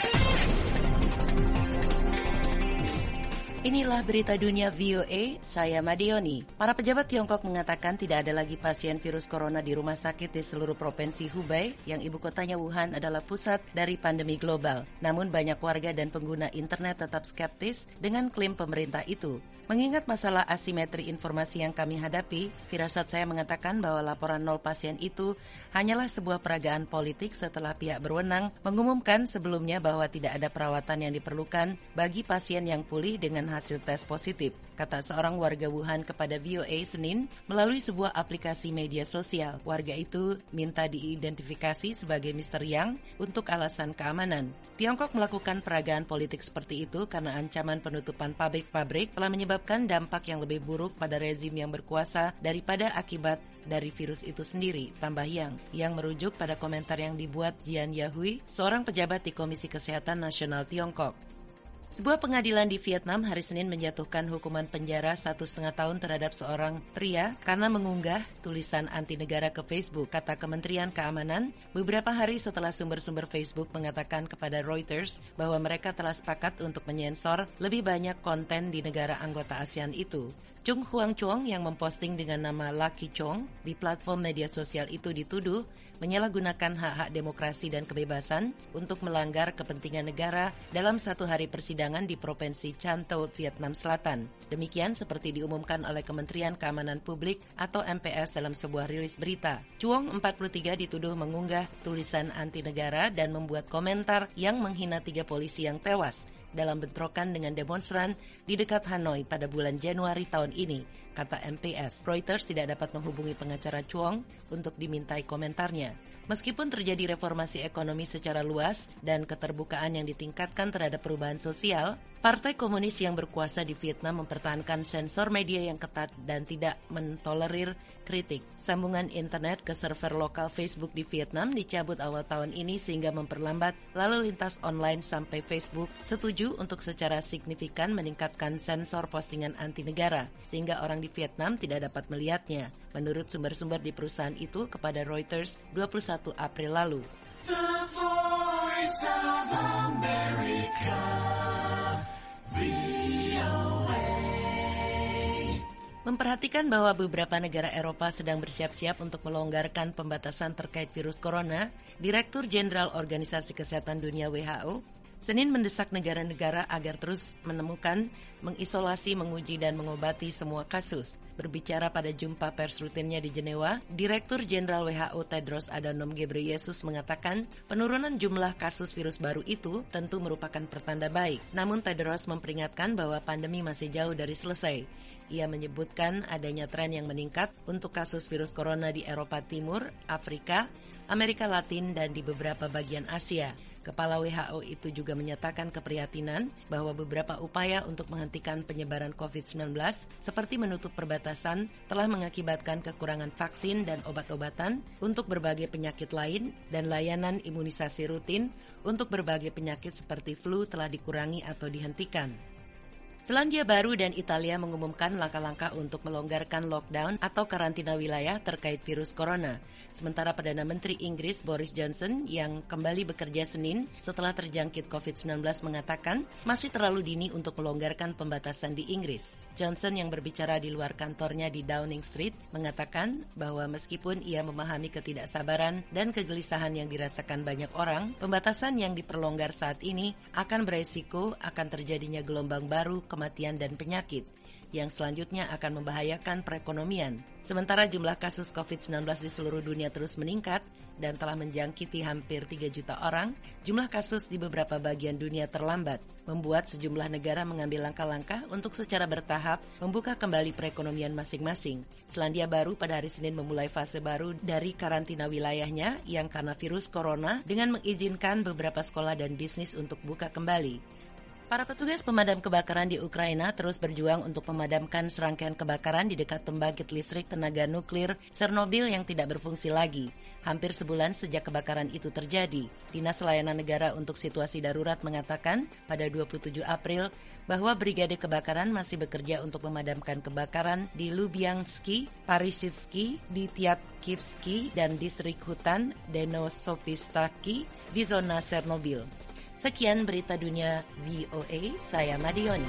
Inilah berita dunia V O A, saya Madioni. Para pejabat Tiongkok mengatakan tidak ada lagi pasien virus corona di rumah sakit di seluruh provinsi Hubei, yang ibu kotanya Wuhan adalah pusat dari pandemi global. Namun banyak warga dan pengguna internet tetap skeptis dengan klaim pemerintah itu. Mengingat masalah asimetri informasi yang kami hadapi, firasat saya mengatakan bahwa laporan nol pasien itu hanyalah sebuah peragaan politik setelah pihak berwenang mengumumkan sebelumnya bahwa tidak ada perawatan yang diperlukan bagi pasien yang pulih dengan hasil tes positif, kata seorang warga Wuhan kepada V O A Senin melalui sebuah aplikasi media sosial. Warga itu minta diidentifikasi sebagai mister Yang untuk alasan keamanan. Tiongkok melakukan peragaan politik seperti itu karena ancaman penutupan pabrik-pabrik telah menyebabkan dampak yang lebih buruk pada rezim yang berkuasa daripada akibat dari virus itu sendiri, tambah Yang, yang merujuk pada komentar yang dibuat Jian Yahui, seorang pejabat di Komisi Kesehatan Nasional Tiongkok. Sebuah pengadilan di Vietnam hari Senin menjatuhkan hukuman penjara satu setengah tahun terhadap seorang pria karena mengunggah tulisan anti negara ke Facebook, kata Kementerian Keamanan, beberapa hari setelah sumber-sumber Facebook mengatakan kepada Reuters bahwa mereka telah sepakat untuk menyensor lebih banyak konten di negara anggota ASEAN itu. Chung Huang Chong yang memposting dengan nama Lucky Chong di platform media sosial itu dituduh menyalahgunakan hak-hak demokrasi dan kebebasan untuk melanggar kepentingan negara dalam satu hari persidangan di Provinsi Can Tho, Vietnam Selatan. Demikian seperti diumumkan oleh Kementerian Keamanan Publik atau M P S dalam sebuah rilis berita. Chuong, empat puluh tiga, dituduh mengunggah tulisan anti negara dan membuat komentar yang menghina tiga polisi yang tewas dalam bentrokan dengan demonstran di dekat Hanoi pada bulan Januari tahun ini, kata M P S. Reuters tidak dapat menghubungi pengacara Chuong untuk dimintai komentarnya. Meskipun terjadi reformasi ekonomi secara luas dan keterbukaan yang ditingkatkan terhadap perubahan sosial, Partai Komunis yang berkuasa di Vietnam mempertahankan sensor media yang ketat dan tidak mentolerir kritik. Sambungan internet ke server lokal Facebook di Vietnam dicabut awal tahun ini sehingga memperlambat lalu lintas online sampai Facebook setuju untuk secara signifikan meningkatkan sensor postingan anti negara, sehingga orang di Vietnam tidak dapat melihatnya, menurut sumber-sumber di perusahaan itu kepada Reuters dua puluh satu April lalu. The Voice of America, V O A. Memperhatikan bahwa beberapa negara Eropa sedang bersiap-siap untuk melonggarkan pembatasan terkait virus corona, Direktur Jenderal Organisasi Kesehatan Dunia W H O Senin mendesak negara-negara agar terus menemukan, mengisolasi, menguji, dan mengobati semua kasus. Berbicara pada jumpa pers rutinnya di Jenewa, Direktur Jenderal W H O Tedros Adhanom Ghebreyesus mengatakan penurunan jumlah kasus virus baru itu tentu merupakan pertanda baik. Namun Tedros memperingatkan bahwa pandemi masih jauh dari selesai. Ia menyebutkan adanya tren yang meningkat untuk kasus virus corona di Eropa Timur, Afrika, Amerika Latin, dan di beberapa bagian Asia. Kepala W H O itu juga menyatakan keprihatinan bahwa beberapa upaya untuk menghentikan penyebaran covid sembilan belas seperti menutup perbatasan telah mengakibatkan kekurangan vaksin dan obat-obatan untuk berbagai penyakit lain dan layanan imunisasi rutin untuk berbagai penyakit seperti flu telah dikurangi atau dihentikan. Selandia Baru dan Italia mengumumkan langkah-langkah untuk melonggarkan lockdown atau karantina wilayah terkait virus corona. Sementara Perdana Menteri Inggris Boris Johnson yang kembali bekerja Senin setelah terjangkit covid sembilan belas mengatakan masih terlalu dini untuk melonggarkan pembatasan di Inggris. Johnson yang berbicara di luar kantornya di Downing Street mengatakan bahwa meskipun ia memahami ketidaksabaran dan kegelisahan yang dirasakan banyak orang, pembatasan yang diperlonggar saat ini akan beresiko akan terjadinya gelombang baru kematian dan penyakit yang selanjutnya akan membahayakan perekonomian. Sementara jumlah kasus covid sembilan belas di seluruh dunia terus meningkat dan telah menjangkiti hampir tiga juta orang, jumlah kasus di beberapa bagian dunia terlambat, membuat sejumlah negara mengambil langkah-langkah untuk secara bertahap membuka kembali perekonomian masing-masing. Selandia Baru pada hari Senin memulai fase baru dari karantina wilayahnya yang karena virus corona dengan mengizinkan beberapa sekolah dan bisnis untuk buka kembali. Para petugas pemadam kebakaran di Ukraina terus berjuang untuk memadamkan serangkaian kebakaran di dekat pembangkit listrik tenaga nuklir Chernobyl yang tidak berfungsi lagi. Hampir sebulan sejak kebakaran itu terjadi, Dinas Layanan Negara untuk Situasi Darurat mengatakan pada dua puluh tujuh April bahwa Brigade Kebakaran masih bekerja untuk memadamkan kebakaran di Lubyansky, Parisivsky, di Tyatkivsky, dan distrik hutan Denosovistaki di zona Chernobyl. Sekian berita dunia V O A, saya Madioni.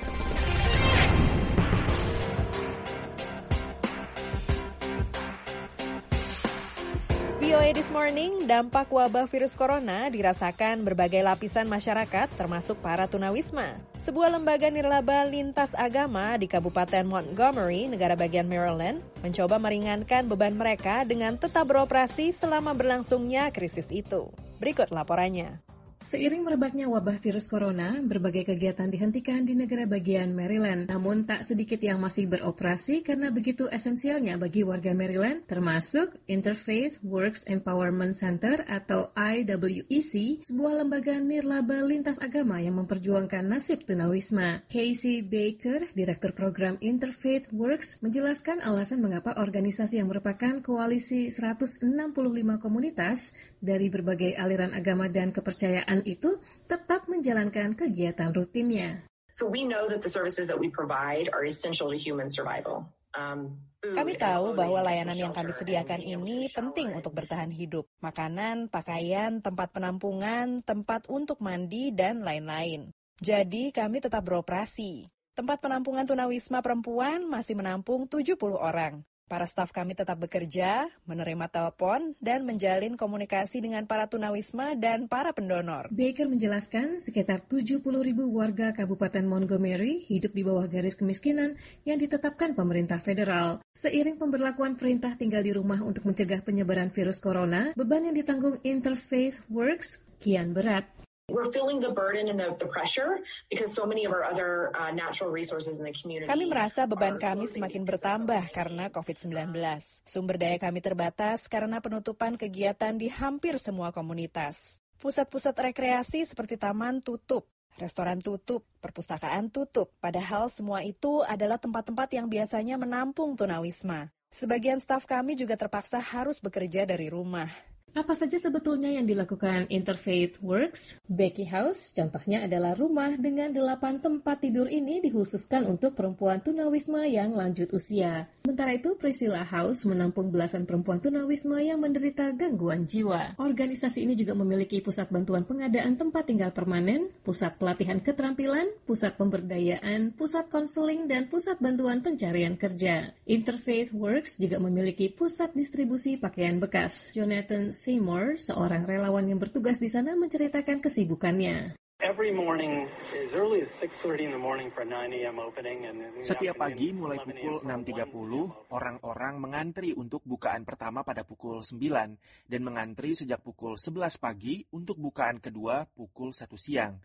V O A This Morning, dampak wabah virus corona dirasakan berbagai lapisan masyarakat termasuk para tunawisma. Sebuah lembaga nirlaba lintas agama di Kabupaten Montgomery, negara bagian Maryland, mencoba meringankan beban mereka dengan tetap beroperasi selama berlangsungnya krisis itu. Berikut laporannya. Seiring merebaknya wabah virus corona, berbagai kegiatan dihentikan di negara bagian Maryland. Namun tak sedikit yang masih beroperasi karena begitu esensialnya bagi warga Maryland, termasuk Interfaith Works Empowerment Center atau I W E C, sebuah lembaga nirlaba lintas agama yang memperjuangkan nasib tunawisma. Casey Baker, Direktur Program Interfaith Works, menjelaskan alasan mengapa organisasi yang merupakan koalisi seratus enam puluh lima komunitas dari berbagai aliran agama dan kepercayaan itu tetap menjalankan kegiatan rutinnya. So we know that the services that we provide are essential to human survival. Um, Kami tahu bahwa layanan yang kami sediakan ini penting untuk bertahan hidup. Makanan, pakaian, tempat penampungan, tempat untuk mandi, dan lain-lain. Jadi kami tetap beroperasi. Tempat penampungan tunawisma perempuan masih menampung tujuh puluh orang. Para staf kami tetap bekerja, menerima telepon, dan menjalin komunikasi dengan para tunawisma dan para pendonor. Baker menjelaskan sekitar tujuh puluh ribu warga Kabupaten Montgomery hidup di bawah garis kemiskinan yang ditetapkan pemerintah federal. Seiring pemberlakuan perintah tinggal di rumah untuk mencegah penyebaran virus corona, beban yang ditanggung Interfaith Works kian berat. We're feeling the burden and the, the pressure because so many of our other uh, natural resources in the community. Kami merasa beban kami semakin bertambah karena covid sembilan belas. Sumber daya kami terbatas karena penutupan kegiatan di hampir semua komunitas. Pusat-pusat rekreasi seperti taman tutup, restoran tutup, perpustakaan tutup. Padahal semua itu adalah tempat-tempat yang biasanya menampung tunawisma. Sebagian staf kami juga terpaksa harus bekerja dari rumah. Apa saja sebetulnya yang dilakukan Interfaith Works? Becky House, contohnya adalah rumah dengan delapan tempat tidur ini dikhususkan untuk perempuan tunawisma yang lanjut usia. Sementara itu, Priscilla House menampung belasan perempuan tunawisma yang menderita gangguan jiwa. Organisasi ini juga memiliki pusat bantuan pengadaan tempat tinggal permanen, pusat pelatihan keterampilan, pusat pemberdayaan, pusat konseling, dan pusat bantuan pencarian kerja. Interfaith Works juga memiliki pusat distribusi pakaian bekas. Jonathan Seymour, seorang relawan yang bertugas di sana, menceritakan kesibukannya. Every morning as early as six thirty in the morning for a nine a.m. opening and Setiap pagi mulai pukul enam tiga puluh, orang-orang mengantri untuk bukaan pertama pada pukul sembilan dan mengantri sejak pukul sebelas pagi untuk bukaan kedua pukul satu siang.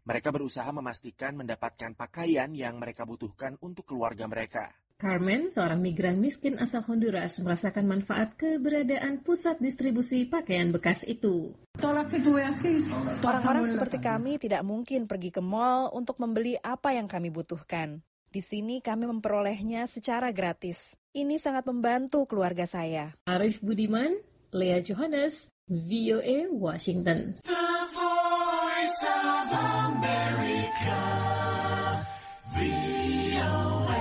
Mereka berusaha memastikan mendapatkan pakaian yang mereka butuhkan untuk keluarga mereka. Carmen, seorang migran miskin asal Honduras, merasakan manfaat keberadaan pusat distribusi pakaian bekas itu. Orang-orang seperti kami tidak mungkin pergi ke mall untuk membeli apa yang kami butuhkan. Di sini kami memperolehnya secara gratis. Ini sangat membantu keluarga saya. Arif Budiman, Lea Johannes, V O A Washington. The Voice of America, V O A.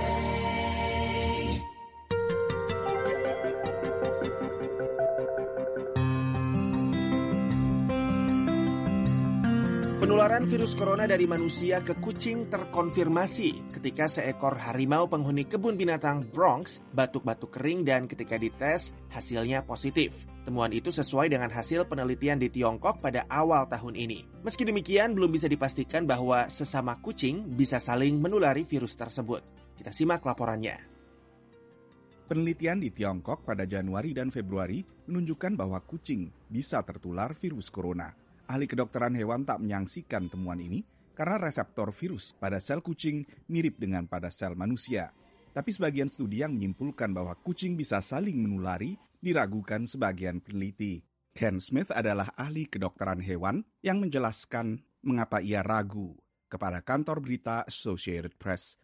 Penularan virus corona dari manusia ke kucing terkonfirmasi ketika seekor harimau penghuni kebun binatang Bronx batuk-batuk kering dan ketika dites hasilnya positif. Temuan itu sesuai dengan hasil penelitian di Tiongkok pada awal tahun ini. Meski demikian, belum bisa dipastikan bahwa sesama kucing bisa saling menulari virus tersebut. Kita simak laporannya. Penelitian di Tiongkok pada Januari dan Februari menunjukkan bahwa kucing bisa tertular virus corona. Ahli kedokteran hewan tak menyaksikan temuan ini karena reseptor virus pada sel kucing mirip dengan pada sel manusia. Tapi sebagian studi yang menyimpulkan bahwa kucing bisa saling menulari diragukan sebagian peneliti. Ken Smith adalah ahli kedokteran hewan yang menjelaskan mengapa ia ragu kepada kantor berita Associated Press.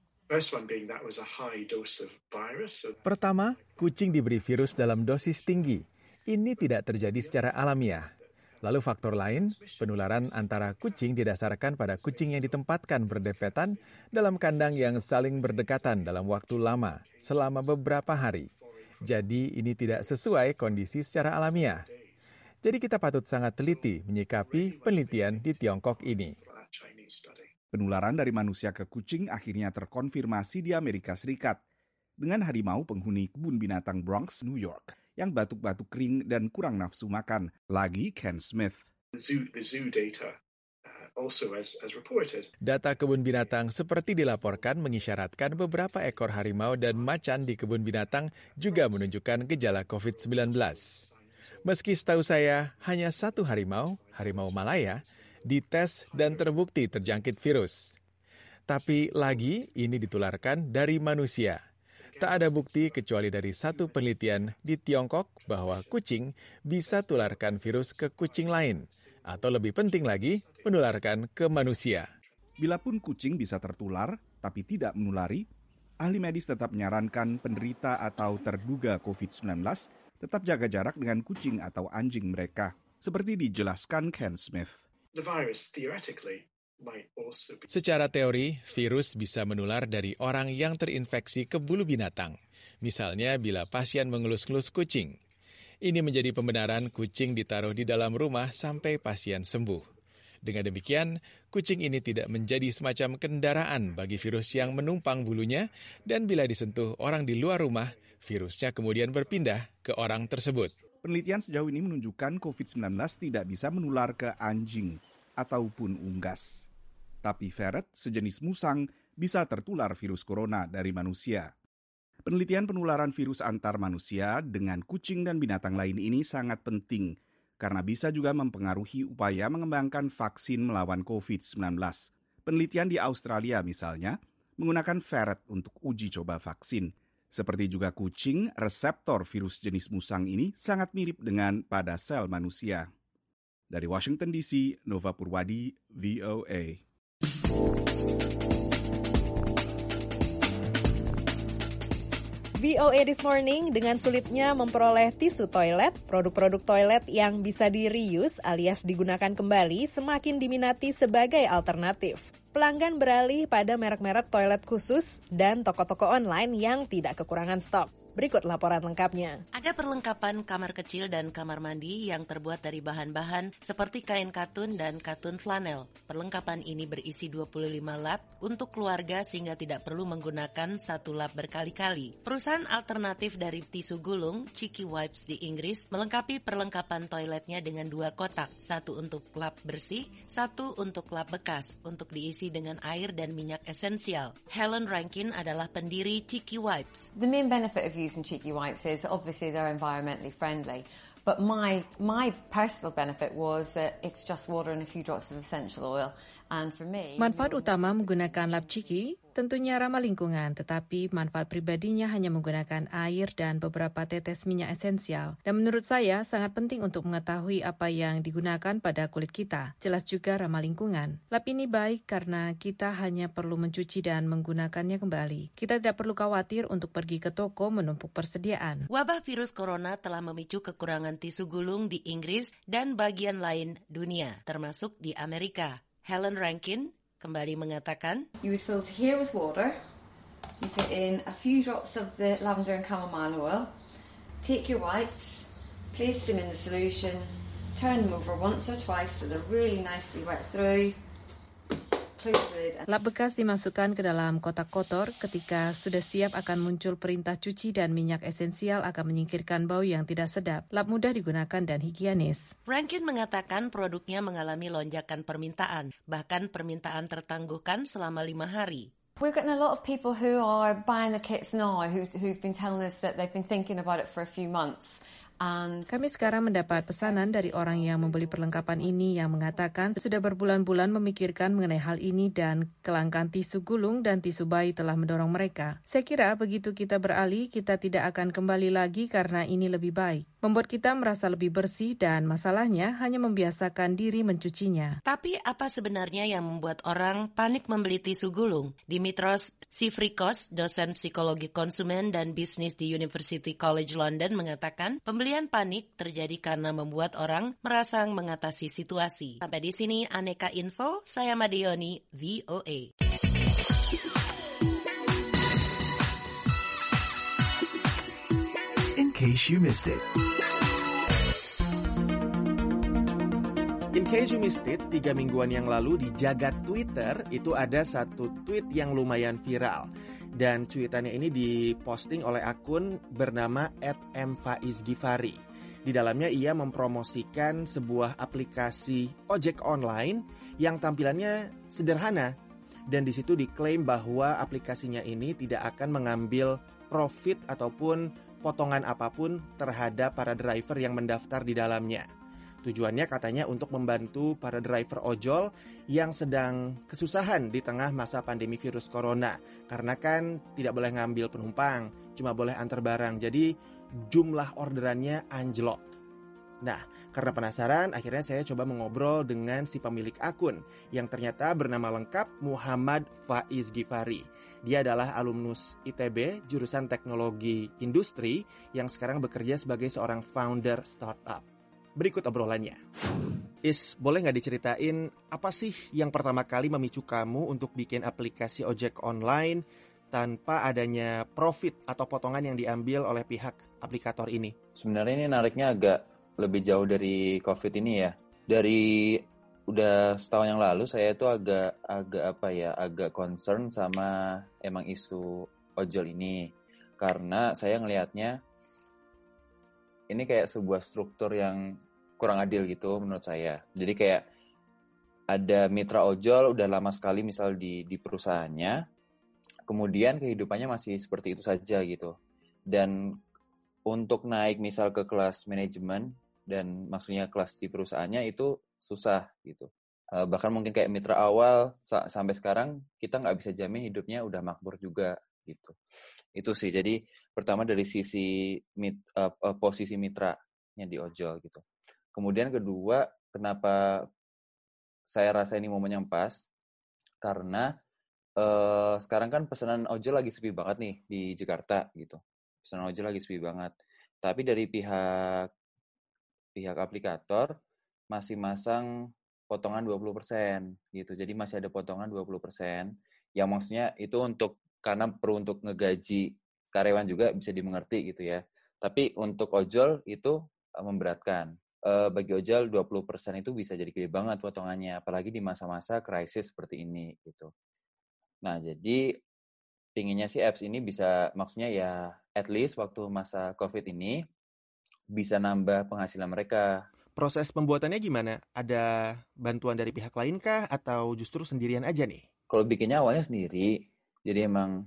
Pertama, kucing diberi virus dalam dosis tinggi. Ini tidak terjadi secara alamiah. Lalu faktor lain, penularan antara kucing didasarkan pada kucing yang ditempatkan berdempetan dalam kandang yang saling berdekatan dalam waktu lama, selama beberapa hari. Jadi ini tidak sesuai kondisi secara alamiah. Jadi kita patut sangat teliti menyikapi penelitian di Tiongkok ini. Penularan dari manusia ke kucing akhirnya terkonfirmasi di Amerika Serikat dengan harimau penghuni kebun binatang Bronx, New York, yang batuk-batuk kering dan kurang nafsu makan. Lagi Ken Smith. Data kebun binatang seperti dilaporkan mengisyaratkan beberapa ekor harimau dan macan di kebun binatang juga menunjukkan gejala covid sembilan belas. Meski setahu saya hanya satu harimau, harimau Malaya, dites dan terbukti terjangkit virus. Tapi lagi ini ditularkan dari manusia. Tak ada bukti kecuali dari satu penelitian di Tiongkok bahwa kucing bisa tularkan virus ke kucing lain. Atau lebih penting lagi, menularkan ke manusia. Bilapun kucing bisa tertular, tapi tidak menulari, ahli medis tetap menyarankan penderita atau terduga covid sembilan belas tetap jaga jarak dengan kucing atau anjing mereka. Seperti dijelaskan Ken Smith. The virus theoretically Secara teori, virus bisa menular dari orang yang terinfeksi ke bulu binatang. Misalnya bila pasien mengelus-elus kucing. Ini menjadi pembenaran kucing ditaruh di dalam rumah sampai pasien sembuh. Dengan demikian, kucing ini tidak menjadi semacam kendaraan bagi virus yang menumpang bulunya dan bila disentuh orang di luar rumah, virusnya kemudian berpindah ke orang tersebut. Penelitian sejauh ini menunjukkan covid sembilan belas tidak bisa menular ke anjing ataupun unggas. Tapi ferret, sejenis musang, bisa tertular virus corona dari manusia. Penelitian penularan virus antar manusia dengan kucing dan binatang lain ini sangat penting, karena bisa juga mempengaruhi upaya mengembangkan vaksin melawan covid sembilan belas. Penelitian di Australia misalnya, menggunakan ferret untuk uji coba vaksin. Seperti juga kucing, reseptor virus jenis musang ini sangat mirip dengan pada sel manusia. Dari Washington D C, Nova Purwadi, V O A. V O A This Morning, dengan sulitnya memperoleh tisu toilet, produk-produk toilet yang bisa di-reuse alias digunakan kembali semakin diminati sebagai alternatif. Pelanggan beralih pada merek-merek toilet khusus dan toko-toko online yang tidak kekurangan stok. Berikut laporan lengkapnya. Ada perlengkapan kamar kecil dan kamar mandi yang terbuat dari bahan-bahan seperti kain katun dan katun flanel. Perlengkapan ini berisi dua puluh lima lap untuk keluarga sehingga tidak perlu menggunakan satu lap berkali-kali. Perusahaan alternatif dari tisu gulung, Cheeky Wipes di Inggris, melengkapi perlengkapan toiletnya dengan dua kotak. Satu untuk lap bersih, satu untuk lap bekas, untuk diisi dengan air dan minyak esensial. Helen Rankin adalah pendiri Cheeky Wipes. The main benefit of using Cheeky Wipes is obviously they're environmentally friendly, But my my personal benefit was that it's just water and a few drops of essential oil. And for me, manfaat utama menggunakan lap Chiki tentunya ramah lingkungan, tetapi manfaat pribadinya hanya menggunakan air dan beberapa tetes minyak esensial. Dan menurut saya sangat penting untuk mengetahui apa yang digunakan pada kulit kita. Jelas juga ramah lingkungan. Lap ini baik karena kita hanya perlu mencuci dan menggunakannya kembali. Kita tidak perlu khawatir untuk pergi ke toko menumpuk persediaan. Wabah virus corona telah memicu kekurangan tisu gulung di Inggris dan bagian lain dunia, termasuk di Amerika. Helen Rankin kembali mengatakan, You would filter here with water, you put in a few drops of the lavender and chamomile oil, take your wipes, place them in the solution, turn them over once or twice so they're really nicely wet through. Lap bekas dimasukkan ke dalam kotak kotor. Ketika sudah siap akan muncul perintah cuci dan minyak esensial akan menyingkirkan bau yang tidak sedap. Lap mudah digunakan dan higienis. Rankin mengatakan produknya mengalami lonjakan permintaan, bahkan permintaan tertangguhkan selama lima hari. We're getting a lot of people who are buying the kits now who, who've been telling us that they've been thinking about it for a few months. Kami sekarang mendapat pesanan dari orang yang membeli perlengkapan ini yang mengatakan sudah berbulan-bulan memikirkan mengenai hal ini dan kelangkaan tisu gulung dan tisu bayi telah mendorong mereka. Saya kira begitu kita beralih, kita tidak akan kembali lagi karena ini lebih baik. Membuat kita merasa lebih bersih dan masalahnya hanya membiasakan diri mencucinya. Tapi apa sebenarnya yang membuat orang panik membeli tisu gulung? Dimitros Sifrikos, dosen psikologi konsumen dan bisnis di University College London mengatakan pembelian panik terjadi karena membuat orang merasa mengatasi situasi. Sampai di sini Aneka Info, saya Madioni, V O A. In case you missed it. In case you missed it, tiga mingguan yang lalu di jagat Twitter itu ada satu tweet yang lumayan viral. Dan cuitannya ini diposting oleh akun bernama et m faiz gifari. Di dalamnya ia mempromosikan sebuah aplikasi ojek online yang tampilannya sederhana. Dan di situ diklaim bahwa aplikasinya ini tidak akan mengambil profit ataupun potongan apapun terhadap para driver yang mendaftar di dalamnya. Tujuannya katanya untuk membantu para driver ojol yang sedang kesusahan di tengah masa pandemi virus corona. Karena kan tidak boleh ngambil penumpang, cuma boleh antar barang. Jadi jumlah orderannya anjlok. Nah, karena penasaran, akhirnya saya coba mengobrol dengan si pemilik akun yang ternyata bernama lengkap Muhammad Faiz Gifari. Dia adalah alumnus I T B, jurusan teknologi industri, yang sekarang bekerja sebagai seorang founder startup. Berikut obrolannya. Is, boleh nggak diceritain apa sih yang pertama kali memicu kamu untuk bikin aplikasi ojek online tanpa adanya profit atau potongan yang diambil oleh pihak aplikator ini? Sebenarnya ini nariknya agak lebih jauh dari COVID ini ya. Dari udah setahun yang lalu saya itu agak agak apa ya, agak concern sama emang isu ojol ini. Karena saya ngelihatnya ini kayak sebuah struktur yang kurang adil gitu menurut saya. Jadi kayak ada mitra ojol udah lama sekali misal di di perusahaannya, kemudian kehidupannya masih seperti itu saja gitu. Dan untuk naik misal ke kelas manajemen dan maksudnya kelas di perusahaannya itu susah gitu. Uh, bahkan mungkin kayak mitra awal sa- sampai sekarang kita nggak bisa jamin hidupnya udah makmur juga gitu. Itu sih. Jadi pertama dari sisi mit, uh, uh, posisi mitranya di ojol gitu. Kemudian kedua, kenapa saya rasa ini momen yang pas? Karena uh, sekarang kan pesanan ojol lagi sepi banget nih di Jakarta gitu. Pesanan ojol lagi sepi banget. Tapi dari pihak pihak aplikator masih masang potongan dua puluh persen gitu. Jadi masih ada potongan dua puluh persen. Yang maksudnya itu untuk karena perlu untuk ngegaji karyawan juga bisa dimengerti gitu ya. Tapi untuk ojol itu memberatkan. E, bagi ojol dua puluh persen itu bisa jadi gede banget potongannya. Apalagi di masa-masa krisis seperti ini gitu. Nah jadi pinginnya sih apps ini bisa maksudnya ya at least waktu masa COVID ini bisa nambah penghasilan mereka. Proses pembuatannya gimana? Ada bantuan dari pihak lain kah atau justru sendirian aja nih? Kalau bikinnya awalnya sendiri. Jadi emang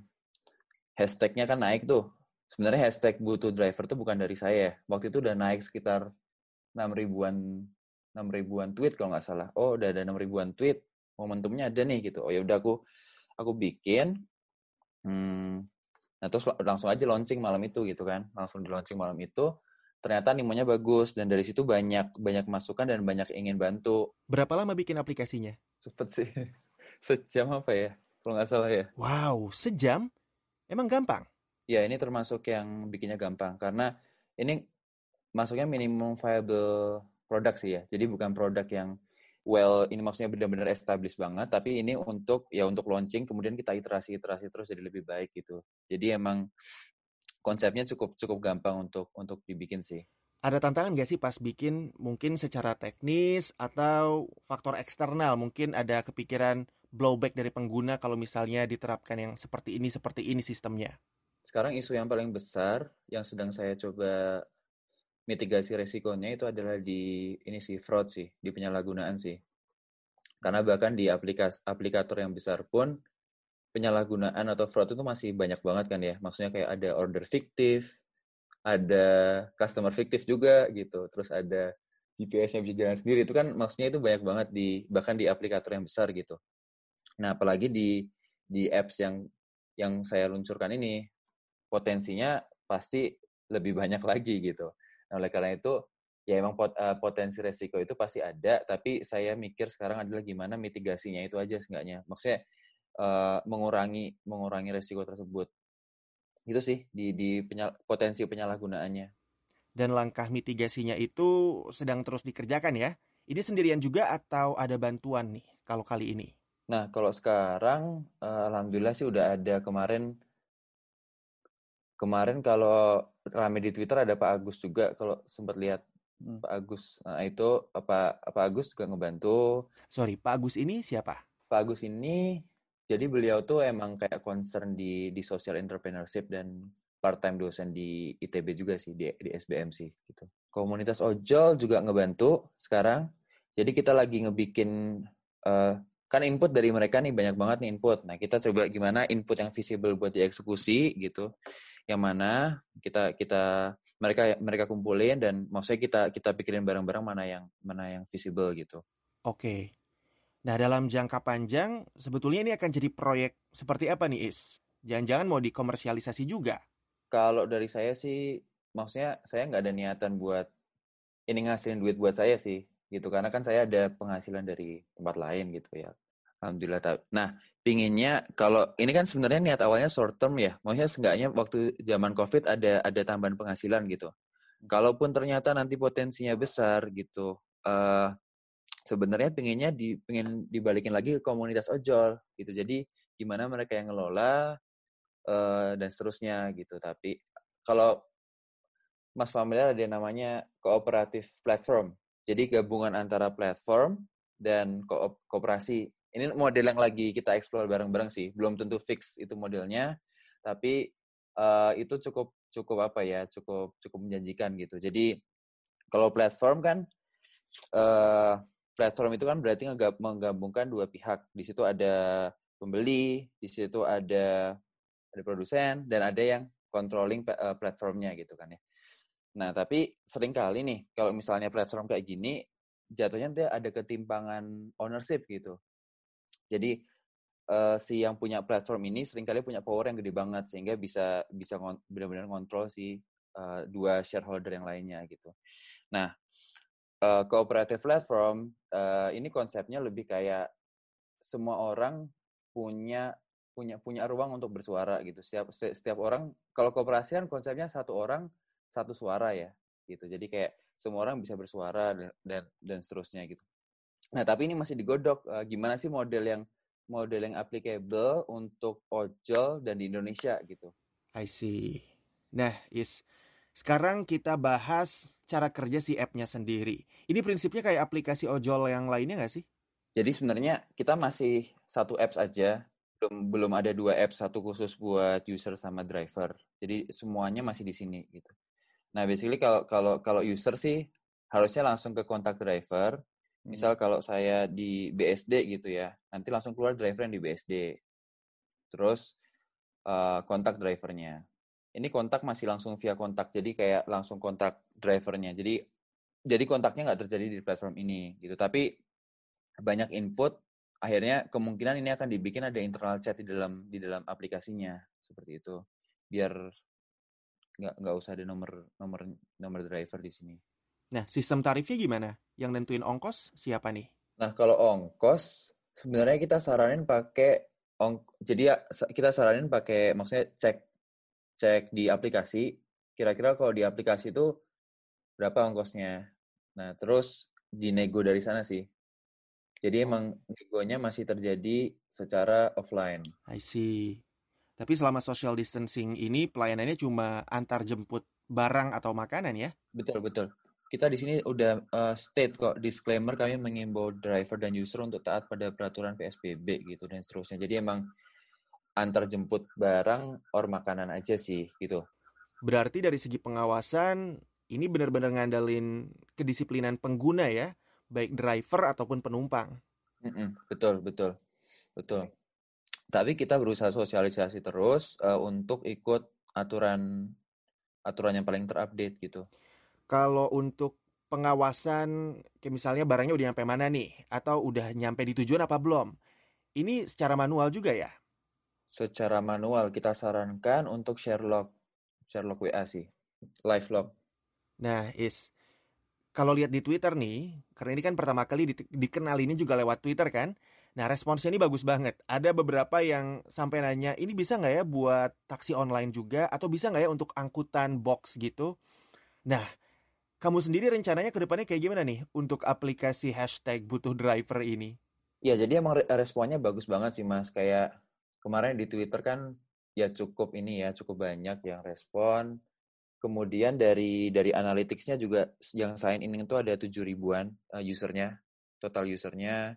hashtagnya kan naik tuh. Sebenarnya hashtag butuh driver tuh bukan dari saya. Waktu itu udah naik sekitar enam ribuan enam ribuan tweet kalau nggak salah. Oh, udah ada enam ribuan tweet. Momentumnya ada nih gitu. Oh ya udah aku aku bikin hmm, nah terus langsung aja launching malam itu gitu kan. Langsung di launching malam itu. Ternyata animonya bagus dan dari situ banyak banyak masukan dan banyak ingin bantu. Berapa lama bikin aplikasinya? Cepet sih. Sejam apa ya? Kalau nggak salah ya. Wow, sejam? Emang gampang? Ya, ini termasuk yang bikinnya gampang karena ini masuknya minimum viable product sih ya. Jadi bukan produk yang well, ini maksudnya benar-benar established banget, tapi ini untuk ya untuk launching kemudian kita iterasi-iterasi terus jadi lebih baik gitu. Jadi emang konsepnya cukup cukup gampang untuk untuk dibikin sih. Ada tantangan nggak sih pas bikin, mungkin secara teknis atau faktor eksternal? Mungkin ada kepikiran blowback dari pengguna kalau misalnya diterapkan yang seperti ini, seperti ini sistemnya. Sekarang isu yang paling besar yang sedang saya coba mitigasi resikonya itu adalah di ini sih, fraud sih, di penyalahgunaan sih. Karena bahkan di aplikas, aplikator yang besar pun penyalahgunaan atau fraud itu masih banyak banget kan ya. Maksudnya kayak ada order fiktif, ada customer fiktif juga gitu. Terus ada G P S-nya bisa jalan sendiri. Itu kan maksudnya itu banyak banget di bahkan di aplikator yang besar gitu. Nah, apalagi di di apps yang yang saya luncurkan ini potensinya pasti lebih banyak lagi gitu. Nah, oleh karena itu ya emang pot, uh, potensi resiko itu pasti ada, tapi saya mikir sekarang adalah gimana mitigasinya itu aja seenggaknya. Maksudnya Uh, mengurangi mengurangi resiko tersebut. Itu sih di di penyal, potensi penyalahgunaannya. Dan langkah mitigasinya itu sedang terus dikerjakan ya. Ini sendirian juga atau ada bantuan nih kalau kali ini? Nah, kalau sekarang uh, alhamdulillah sih udah ada kemarin kemarin kalau rame di Twitter ada Pak Agus juga kalau sempat lihat hmm. Pak Agus. Nah, itu apa Pak Agus juga ngebantu. Sorry, Pak Agus ini siapa? Pak Agus ini jadi beliau tuh emang kayak concern di di social entrepreneurship dan part-time dosen di I T B juga sih, di, di S B M sih gitu. Komunitas ojol juga ngebantu sekarang. Jadi kita lagi ngebikin, uh, kan input dari mereka nih banyak banget nih input. Nah kita coba gimana input yang visible buat dieksekusi gitu. Yang mana kita kita mereka mereka kumpulin dan maksudnya kita kita pikirin bareng-bareng mana yang mana yang visible gitu. Oke. Okay. Nah, dalam jangka panjang, sebetulnya ini akan jadi proyek seperti apa nih, Is? Jangan-jangan mau dikomersialisasi juga? Kalau dari saya sih, maksudnya saya nggak ada niatan buat ini ngasilin duit buat saya sih, gitu. Karena kan saya ada penghasilan dari tempat lain gitu ya. Alhamdulillah. Nah, pinginnya, kalau ini kan sebenarnya niat awalnya short term ya. Maksudnya seenggaknya waktu zaman COVID ada ada tambahan penghasilan gitu. Kalaupun ternyata nanti potensinya besar gitu, uh, sebenarnya pengennya di pengen dibalikin lagi ke komunitas ojol gitu. Jadi gimana mereka yang ngelola uh, dan seterusnya gitu. Tapi kalau Mas familiar ada yang namanya cooperative platform. Jadi gabungan antara platform dan ko- kooperasi. Ini model yang lagi kita explore bareng-bareng sih. Belum tentu fix itu modelnya, tapi uh, itu cukup cukup apa ya? Cukup cukup menjanjikan gitu. Jadi kalau platform kan uh, platform itu kan berarti menggabungkan dua pihak. Di situ ada pembeli, di situ ada ada produsen, dan ada yang controlling uh, platformnya gitu kan ya. Nah, tapi seringkali nih, kalau misalnya platform kayak gini, jatuhnya dia ada ketimpangan ownership gitu. Jadi, uh, si yang punya platform ini seringkali punya power yang gede banget, sehingga bisa bisa ngon- benar-benar ngontrol si uh, dua shareholder yang lainnya gitu. Nah, Uh, cooperative platform uh, ini konsepnya lebih kayak semua orang punya punya punya ruang untuk bersuara gitu. Setiap setiap orang, kalau kooperasi kan konsepnya satu orang satu suara ya gitu. Jadi kayak semua orang bisa bersuara dan dan, dan seterusnya gitu. Nah, tapi ini masih digodok uh, gimana sih model yang model yang applicable untuk ojol dan di Indonesia gitu. I see. Nah, Is, sekarang kita bahas cara kerja si app-nya sendiri. Ini prinsipnya kayak aplikasi ojol yang lainnya nggak sih? Jadi sebenarnya kita masih satu apps aja. Belum belum ada dua apps, satu khusus buat user sama driver. Jadi semuanya masih di sini gitu. Nah, basically kalau kalau kalau user sih harusnya langsung ke kontak driver. Misal kalau saya di B S D gitu ya, nanti langsung keluar driver yang di B S D. Terus uh, kontak drivernya. Ini kontak masih langsung via kontak, jadi kayak langsung kontak drivernya. Jadi jadi kontaknya nggak terjadi di platform ini gitu. Tapi banyak input, akhirnya kemungkinan ini akan dibikin ada internal chat di dalam di dalam aplikasinya seperti itu, biar nggak nggak usah ada nomor nomor nomor driver di sini. Nah, sistem tarifnya gimana? Yang nentuin ongkos siapa nih? Nah, kalau ongkos sebenarnya kita saranin pakai ong jadi ya kita saranin pakai maksudnya cek cek di aplikasi, kira-kira kalau di aplikasi itu berapa ongkosnya. Nah, terus dinego dari sana sih. Jadi emang negonya masih terjadi secara offline. I see. Tapi selama social distancing ini pelayanannya cuma antar jemput barang atau makanan ya? Betul, betul. Kita di sini udah uh, state kok, disclaimer kami mengimbau driver dan user untuk taat pada peraturan P S B B gitu dan seterusnya. Jadi emang antar jemput barang or makanan aja sih gitu. Berarti dari segi pengawasan ini benar-benar ngandelin kedisiplinan pengguna ya, baik driver ataupun penumpang. Mm-mm, betul, betul, betul. Tapi kita berusaha sosialisasi terus uh, untuk ikut aturan aturan yang paling terupdate gitu. Kalau untuk pengawasan, kayak misalnya barangnya udah nyampe mana nih, atau udah nyampe di tujuan apa belum? Ini secara manual juga ya? Secara manual kita sarankan untuk share log, share log W A sih, live log. Nah, Is, kalau lihat di Twitter nih, karena ini kan pertama kali di- dikenal ini juga lewat Twitter kan? Nah, responsnya ini bagus banget. Ada beberapa yang sampai nanya, ini bisa nggak ya buat taksi online juga? Atau bisa nggak ya untuk angkutan box gitu? Nah, kamu sendiri rencananya ke depannya kayak gimana nih untuk aplikasi hashtag butuh driver ini? Ya, jadi emang re- responnya bagus banget sih Mas. Kayak kemarin di Twitter kan ya cukup ini ya, cukup banyak yang respon. Kemudian dari dari analytics-nya juga yang sign in itu ada tujuh ribuan uh, usernya, total usernya.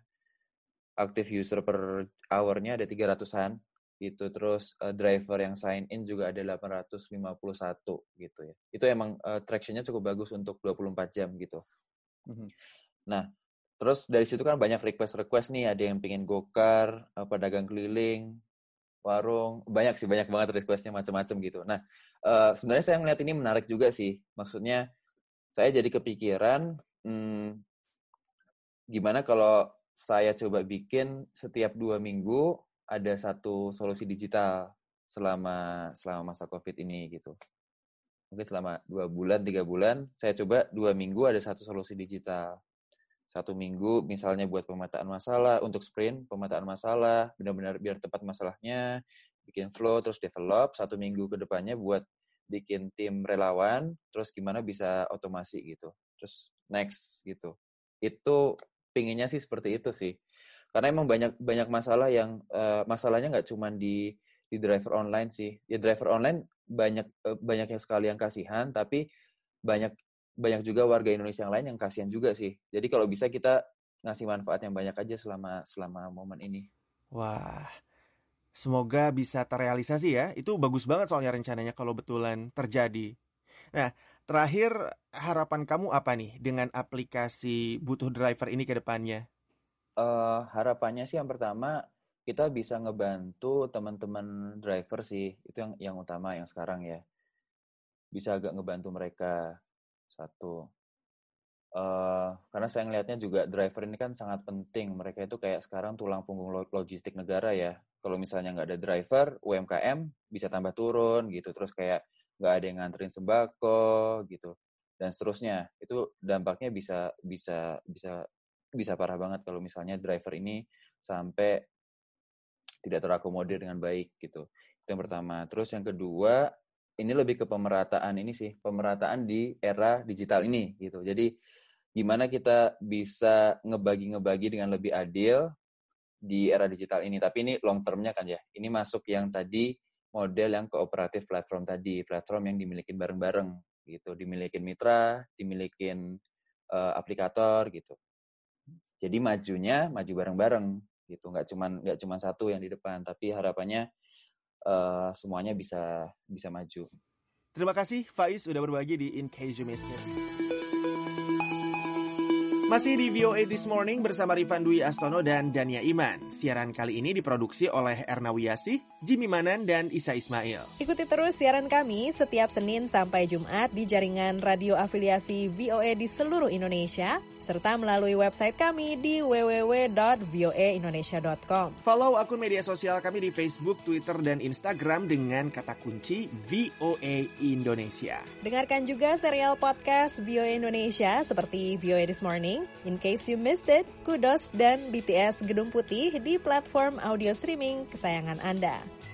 Active user per hour-nya ada tiga ratusan gitu. Terus uh, driver yang sign in juga ada delapan ratus lima puluh satu gitu ya. Itu emang uh, traction-nya cukup bagus untuk dua puluh empat jam gitu. Mm-hmm. Nah, terus dari situ kan banyak request-request nih, ada yang pengen go-car, uh, pedagang keliling, warung, banyak sih, banyak banget request-nya macam-macam gitu. Nah, uh, sebenarnya saya melihat ini menarik juga sih. Maksudnya saya jadi kepikiran, hmm, gimana kalau saya coba bikin setiap dua minggu ada satu solusi digital selama selama masa COVID ini gitu. Mungkin selama dua bulan, tiga bulan, saya coba dua minggu ada satu solusi digital. Satu minggu misalnya buat pemetaan masalah, untuk sprint, pemetaan masalah, benar-benar biar tepat masalahnya, bikin flow, terus develop. Satu minggu ke depannya buat bikin tim relawan, terus gimana bisa otomasi gitu. Terus next gitu. Itu pinginnya sih seperti itu sih, karena emang banyak banyak masalah yang uh, masalahnya nggak cuma di di driver online sih. Ya driver online banyak uh, banyak yang sekali yang kasihan, tapi banyak banyak juga warga Indonesia yang lain yang kasihan juga sih. Jadi kalau bisa kita ngasih manfaat yang banyak aja selama selama momen ini. Wah, semoga bisa terrealisasi ya. Itu bagus banget soalnya rencananya kalau betulan terjadi. Nah, terakhir harapan kamu apa nih dengan aplikasi butuh driver ini ke depannya? Uh, harapannya sih yang pertama kita bisa ngebantu teman-teman driver sih, itu yang yang utama yang sekarang ya. Bisa agak ngebantu mereka satu. Uh, karena saya ngelihatnya juga driver ini kan sangat penting. Mereka itu kayak sekarang tulang punggung logistik negara ya. Kalau misalnya nggak ada driver, U M K M bisa tambah turun gitu. Terus kayak nggak ada yang nganterin sembako gitu dan seterusnya. Itu dampaknya bisa bisa bisa bisa parah banget kalau misalnya driver ini sampai tidak terakomodir dengan baik gitu. Itu yang pertama. Terus yang kedua, ini lebih ke pemerataan ini sih, pemerataan di era digital ini gitu. Jadi gimana kita bisa ngebagi-ngebagi dengan lebih adil di era digital ini. Tapi ini long term-nya kan ya. Ini masuk yang tadi model yang kooperatif platform tadi, platform yang dimiliki bareng-bareng gitu, dimiliki mitra, dimiliki uh, aplikator gitu. Jadi majunya maju bareng-bareng gitu, nggak cuman nggak cuman satu yang di depan, tapi harapannya uh, semuanya bisa bisa maju. Terima kasih Faiz udah berbagi di In Case You Missed It. Masih di V O A This Morning bersama Rifan Dwi Astono dan Dania Iman. Siaran kali ini diproduksi oleh Erna Wiyasi, Jimmy Manan, dan Isa Ismail. Ikuti terus siaran kami setiap Senin sampai Jumat di jaringan radio afiliasi V O A di seluruh Indonesia, serta melalui website kami di w w w dot v o a indonesia dot com. Follow akun media sosial kami di Facebook, Twitter, dan Instagram dengan kata kunci V O A Indonesia. Dengarkan juga serial podcast V O A Indonesia seperti V O A This Morning, In Case You Missed It, Kudos, dan B T S Gedung Putih di platform audio streaming kesayangan Anda.